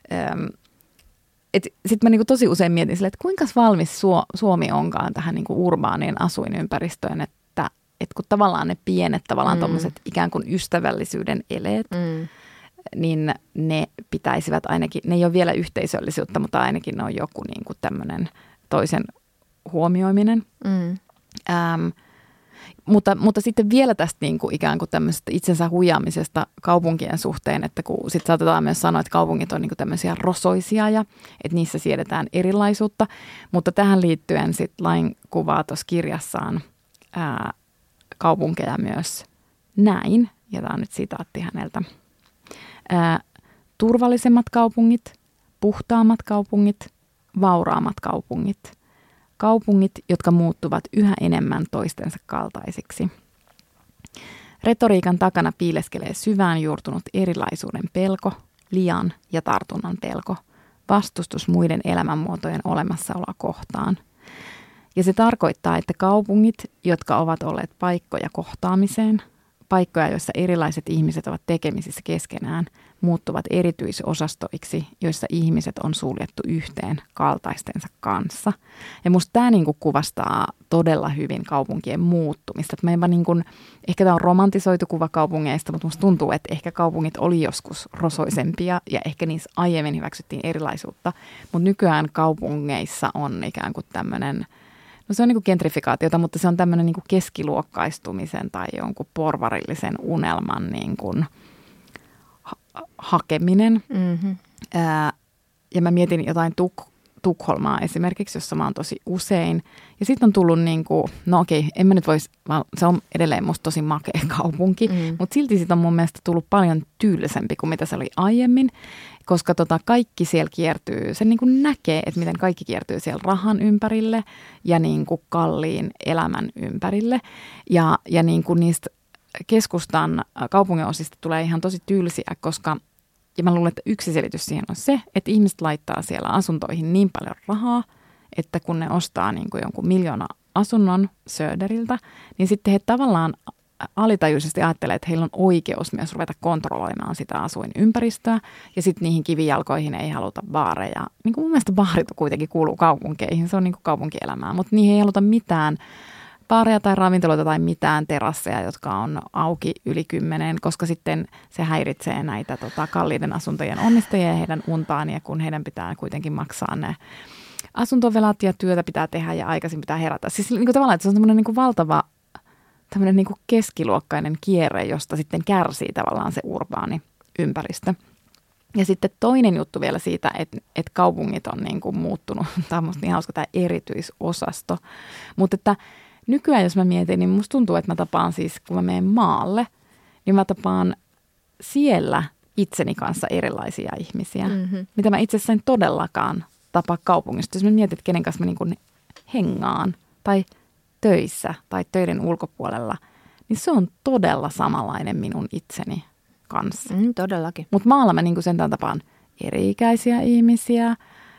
Sitten mä niinku tosi usein mietin sille, että kuinka valmis Suomi onkaan tähän niinku urbaaniin asuinympäristöön, että kun tavallaan ne pienet tommoset ikään kuin ystävällisyyden eleet, niin ne pitäisivät ainakin, ne ei ole vielä yhteisöllisyyttä, mutta ainakin ne on joku niinku tämmöinen toisen huomioiminen. Mutta sitten vielä tästä niin kuin ikään kuin tämmöisestä itsensä huijaamisesta kaupunkien suhteen, että kun sitten saatetaan myös sanoa, että kaupungit on niin kuin tämmöisiä rosoisia ja että niissä siedetään erilaisuutta, mutta tähän liittyen sitten Lain kuvaa tuossa kirjassaan kaupunkeja myös näin, ja tämä on nyt sitaatti häneltä. Turvallisemmat kaupungit, puhtaammat kaupungit, vauraammat kaupungit. Kaupungit, jotka muuttuvat yhä enemmän toistensa kaltaisiksi. Retoriikan takana piileskelee syvään juurtunut erilaisuuden pelko, lian ja tartunnan pelko, vastustus muiden elämänmuotojen olemassaoloa kohtaan. Ja se tarkoittaa, että kaupungit, jotka ovat olleet paikkoja kohtaamiseen, paikkoja, joissa erilaiset ihmiset ovat tekemisissä keskenään, muuttuvat erityisosastoiksi, joissa ihmiset on suljettu yhteen kaltaistensa kanssa. Ja musta tämä niinku kuvastaa todella hyvin kaupunkien muuttumista. Ehkä tämä on romantisoitu kuva kaupungeista, mutta musta tuntuu, että ehkä kaupungit oli joskus rosoisempia ja ehkä niissä aiemmin hyväksyttiin erilaisuutta. Mutta nykyään kaupungeissa on ikään kuin tämmöinen, no se on niin kuin gentrifikaatiota, mutta se on tämmöinen niin kuin keskiluokkaistumisen tai jonkun porvarillisen unelman niin kuin hakeminen. Mm-hmm. Ja mä mietin jotain Tukholmaa esimerkiksi, jossa mä oon tosi usein. Ja sitten on tullut niin kuin, no okei, en mä nyt voisi, se on edelleen musta tosi makea kaupunki, mutta silti siitä on mun mielestä tullut paljon tyylisempi kuin mitä se oli aiemmin. Koska kaikki siellä kiertyy, se niin kuin näkee, että miten kaikki kiertyy siellä rahan ympärille ja niin kuin kalliin elämän ympärille. Ja niin kuin niistä keskustan kaupunginosista tulee ihan tosi tyylisiä, koska, ja mä luulen, että yksi selitys siihen on se, että ihmiset laittaa siellä asuntoihin niin paljon rahaa, että kun ne ostaa niin kuin jonkun 1 000 000 asunnon Söderiltä, niin sitten he tavallaan alitajuisesti ajattelee, että heillä on oikeus myös ruveta kontrolloimaan sitä asuinympäristöä ja sitten niihin kivijalkoihin ei haluta baareja. Niin kuin mun mielestä baarit kuitenkin kuuluu kaupunkeihin, se on niin kuin kaupunkielämää, mutta niihin ei haluta mitään baareja tai ravintoloita tai mitään terasseja, jotka on auki yli 10, koska sitten se häiritsee näitä kalliiden asuntojen omistajia ja heidän untaan, ja kun heidän pitää kuitenkin maksaa ne asuntovelat ja työtä pitää tehdä ja aikaisin pitää herätä. Siis niin kuin tavallaan, että se on semmoinen niin kuin valtava tämmöinen niin kuin keskiluokkainen kierre, josta sitten kärsii tavallaan se urbaani ympäristö. Ja sitten toinen juttu vielä siitä, että kaupungit on niin kuin muuttunut. Tämä on musta niin hauska tämä erityisosasto. Mutta että nykyään, jos mä mietin, niin musta tuntuu, että mä tapaan siis, kun mä menen maalle, niin mä tapaan siellä itseni kanssa erilaisia ihmisiä, mitä mä itse asiassa en todellakaan tapaa kaupungista. Jos mä mietin, että kenen kanssa mä niin kuin hengaan tai töissä tai töiden ulkopuolella, niin se on todella samanlainen minun itseni kanssa.
Todellakin.
Mutta maalla mä niinku sentään tapaan eri-ikäisiä ihmisiä,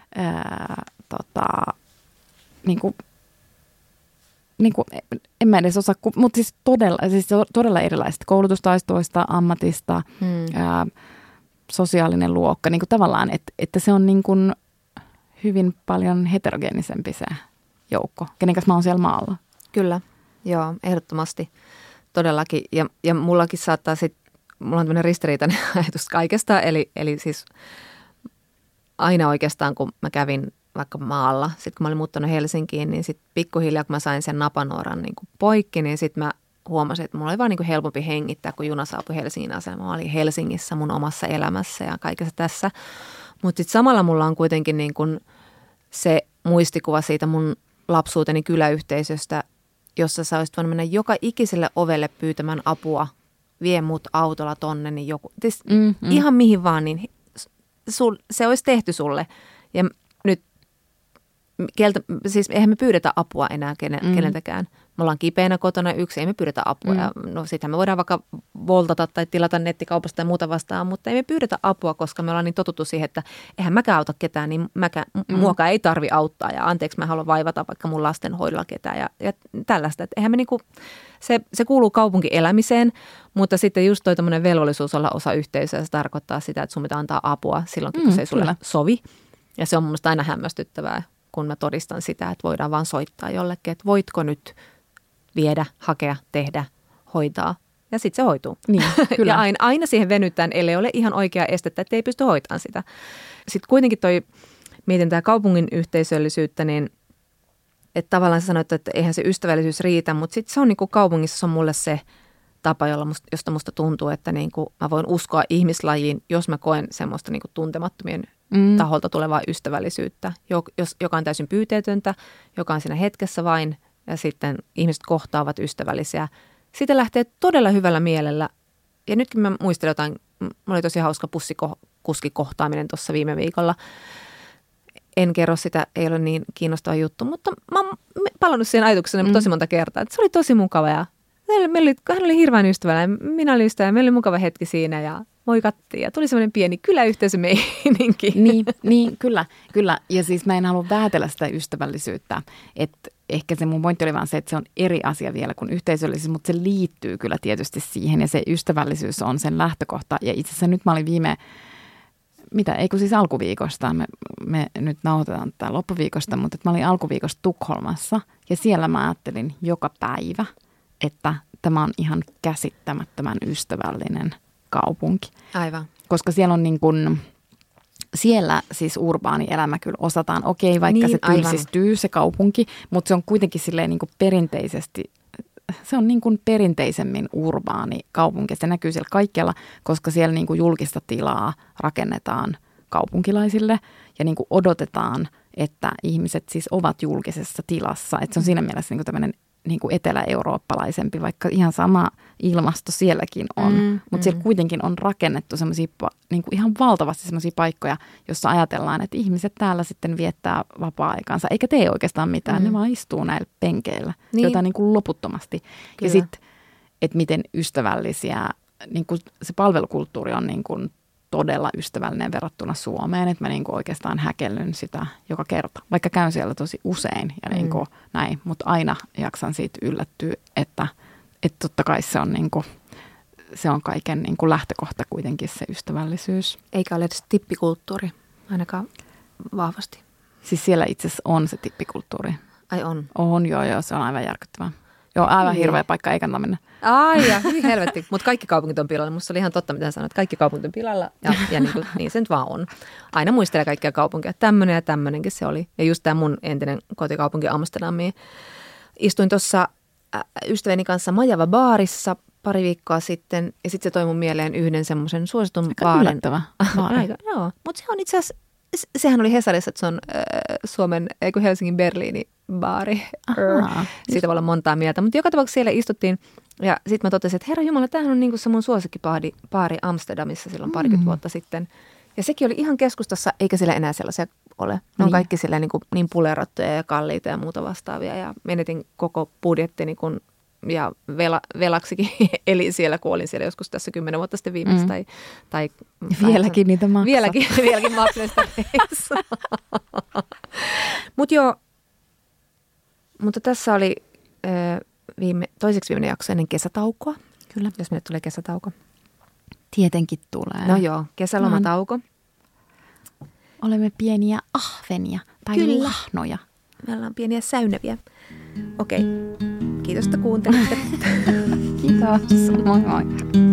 en mä edes osaa, mutta siis todella erilaiset koulutustaistoista, ammatista, sosiaalinen luokka, niin kuin tavallaan, että se on niin kuin hyvin paljon heterogeenisempi se joukko, kenen kanssa mä oon siellä maalla.
Kyllä, joo, ehdottomasti, todellakin. Ja mullakin saattaa sitten, mulla on tämmöinen ristiriitainen ajatus kaikesta, eli siis aina oikeastaan, kun mä kävin vaikka maalla, sitten kun mä olin muuttanut Helsinkiin, niin sitten pikkuhiljaa, kun mä sain sen napanuoran niin kuin poikki, niin sitten mä huomasin, että mulla oli vaan niin kuin helpompi hengittää, kun juna saapui Helsingin asemaan. Mä olin Helsingissä mun omassa elämässä ja kaikessa tässä. Mutta sitten samalla mulla on kuitenkin niin kuin se muistikuva siitä mun lapsuuteni kyläyhteisöstä, jossa sä olisit voinut mennä joka ikiselle ovelle pyytämään apua, vie mut autolla tonne, niin joku, ihan mihin vaan, niin se olisi tehty sulle. Ja nyt, siis eihän me pyydetä apua enää keneltäkään. Me ollaan kipeänä kotona yksin, ei me pyydetä apua. Ja no sittenhän me voidaan vaikka voltata tai tilata nettikaupasta ja muuta vastaan, mutta ei me pyydetä apua, koska me ollaan niin totuttu siihen, että eihän mäkään auta ketään, niin muakaan ei tarvi auttaa. Ja anteeksi, mä haluan vaivata vaikka mun lastenhoidolla ketään ja tällaista. Että eihän me niinku, se kuuluu kaupunkielämiseen, mutta sitten just toi tämmöinen velvollisuus olla osa yhteisöä, se tarkoittaa sitä, että sun pitää antaa apua silloinkin, kun se ei sulle sovi. Ja se on mun mielestä aina hämmästyttävää, kun mä todistan sitä, että voidaan vaan soittaa jollekin, että voitko nyt viedä, hakea, tehdä, hoitaa. Ja sitten se hoituu.
Niin, kyllä.
Ja aina siihen venytään, ellei ole ihan oikea estettä, että ei pysty hoitamaan sitä. Sitten kuitenkin mietin tämä kaupungin yhteisöllisyyttä, niin Että tavallaan sä sanoit, että eihän se ystävällisyys riitä, mutta sitten se on niin kuin kaupungissa se on mulle se tapa, josta musta tuntuu, että niin kuin mä voin uskoa ihmislajiin, jos mä koen semmoista niin kuin tuntemattomien taholta tulevaa ystävällisyyttä, joka on täysin pyyteetöntä, joka on siinä hetkessä vain, ja sitten ihmiset kohtaavat ystävällisiä. Siitä lähtee todella hyvällä mielellä. Ja nytkin mä muistelen jotain, mulla oli tosi hauska bussikuskikohtaaminen tuossa viime viikolla. En kerro sitä, ei ole niin kiinnostava juttu, mutta mä oon palannut siihen ajatuksena tosi monta kertaa. Että se oli tosi mukava ja hän oli hirveän ystävällinen, minä olin ystävä, meillä oli mukava hetki siinä ja moikattiin ja tuli semmoinen pieni kyläyhteisömeininki.
Niin, kyllä. Ja siis mä en halua vähätellä sitä ystävällisyyttä, että ehkä se mun pointti oli vaan se, että se on eri asia vielä kuin yhteisöllisyys, mutta se liittyy kyllä tietysti siihen ja se ystävällisyys on sen lähtökohta. Ja itse asiassa nyt mä olin alkuviikosta, me nyt nauhoitetaan tätä loppuviikosta, mutta mä olin alkuviikosta Tukholmassa ja siellä mä ajattelin joka päivä, että tämä on ihan käsittämättömän ystävällinen kaupunki.
Aivan.
Koska siellä on niin kuin, siellä siis urbaani elämä kyllä osataan, vaikka niin, se tylsistyy se kaupunki, mutta se on kuitenkin silleen niin kuin perinteisesti, se on niin kuin perinteisemmin urbaani kaupunki. Se näkyy siellä kaikkialla, koska siellä niin kuin julkista tilaa rakennetaan kaupunkilaisille ja niin kuin odotetaan, että ihmiset siis ovat julkisessa tilassa. Että se on siinä mielessä niin kuin tämmöinen niin kuin etelä-eurooppalaisempi, vaikka ihan sama ilmasto sielläkin on. Mutta siellä kuitenkin on rakennettu semmoisia niin kuin ihan valtavasti semmoisia paikkoja, jossa ajatellaan, että ihmiset täällä sitten viettää vapaa-aikansa, eikä tee oikeastaan mitään. Ne vaan istuu näillä penkeillä, jotain niin kuin loputtomasti. Kyllä. Ja sitten, että miten ystävällisiä, niin kuin se palvelukulttuuri on niin kuin todella ystävällinen verrattuna Suomeen, että mä niin kuin oikeastaan häkellyn sitä joka kerta, vaikka käyn siellä tosi usein ja niin kuin näin, mutta aina jaksan siitä yllättyä, että totta kai se on, niin kuin, se on kaiken niin kuin lähtökohta kuitenkin se ystävällisyys.
Eikä ole edes tippikulttuuri, ainakaan vahvasti.
Siis siellä itse asiassa on se tippikulttuuri.
Ai on?
On, joo, se on aivan järkyttävää. Joo, aivan hirveä paikka, ei kannata mennä.
Ai ja, hyvin helvetti. Mutta kaikki kaupungit on pilalla. Musta oli ihan totta, mitä sanoit. Kaikki kaupungit on pilalla ja niin se nyt vaan on. Aina muistelee kaikkia kaupunkeja. Tämmöinen ja tämmöinenkin se oli. Ja just tämä mun entinen kotikaupunki Amsterdamiin. Istuin tuossa ystäväni kanssa Majava baarissa pari viikkoa sitten. Ja sitten se toi mun mieleen yhden semmoisen suositun baarin.
Yllättävä baari.
Joo, mutta se on itse asiassa, sehän oli Hesarissa, että se on Helsingin Berliini baari. Siitä voi olla montaa mieltä. Mutta joka tapauksessa siellä istuttiin ja sitten mä totesin, että herra jumala, tämähän on niinku se mun suosikkibaari Amsterdamissa silloin parikymmentä vuotta sitten. Ja sekin oli ihan keskustassa, eikä siellä enää sellaisia ole. Ne on kaikki siellä niin pulerattuja ja kalliita ja muuta vastaavia. Ja menetin koko budjettini ja velaksikin eli siellä, kun olin siellä joskus tässä 10 vuotta sitten viimeksi. Tai
vieläkin niitä maksaa.
Vieläkin maksaa sitä reissua. Mutta tässä oli toiseksi viimeinen jakso ennen kesätaukoa. Kyllä. Jos meille tulee kesätauko.
Tietenkin tulee.
No joo, kesälomatauko.
Olemme pieniä ahvenia tai lahnoja.
Me ollaan pieniä säynäviä. Okei. Kiitos, että kuuntelitte.
Kiitos. Moi moi.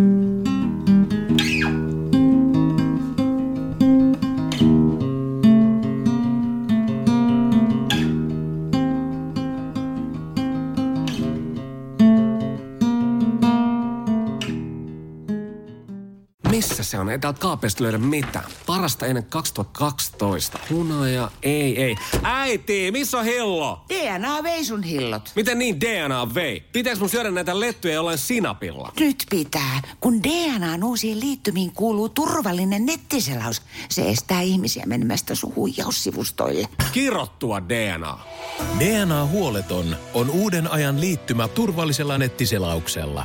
Missä se on? Ei täältä kaapeista löydä mitään. Parasta ennen 2012. Hunaja, ei. Äiti, missä on hillo?
DNA vei sun hillot.
Miten niin DNA vei? Pitäis mun syödä näitä lettuja jollain sinapilla?
Nyt pitää, kun DNAn uusiin liittymiin kuuluu turvallinen nettiselaus. Se estää ihmisiä menemästä sun huijaussivustoille.
Kirottua DNA.
DNA-huoleton on uuden ajan liittymä turvallisella nettiselauksella.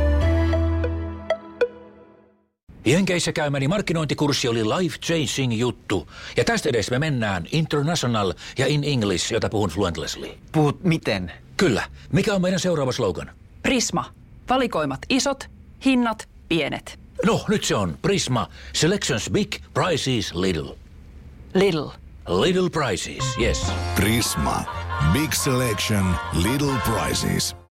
Jenkeissä käymäni markkinointikurssi oli life-changing juttu. Ja tästä edes me mennään international ja in English, jota puhun fluentlessly.
Puhut miten?
Kyllä. Mikä on meidän seuraava slogan?
Prisma. Valikoimat isot, hinnat pienet.
No, nyt se on Prisma. Selections big, prices little.
Lidl.
Little prices, yes.
Prisma. Big selection, little prices.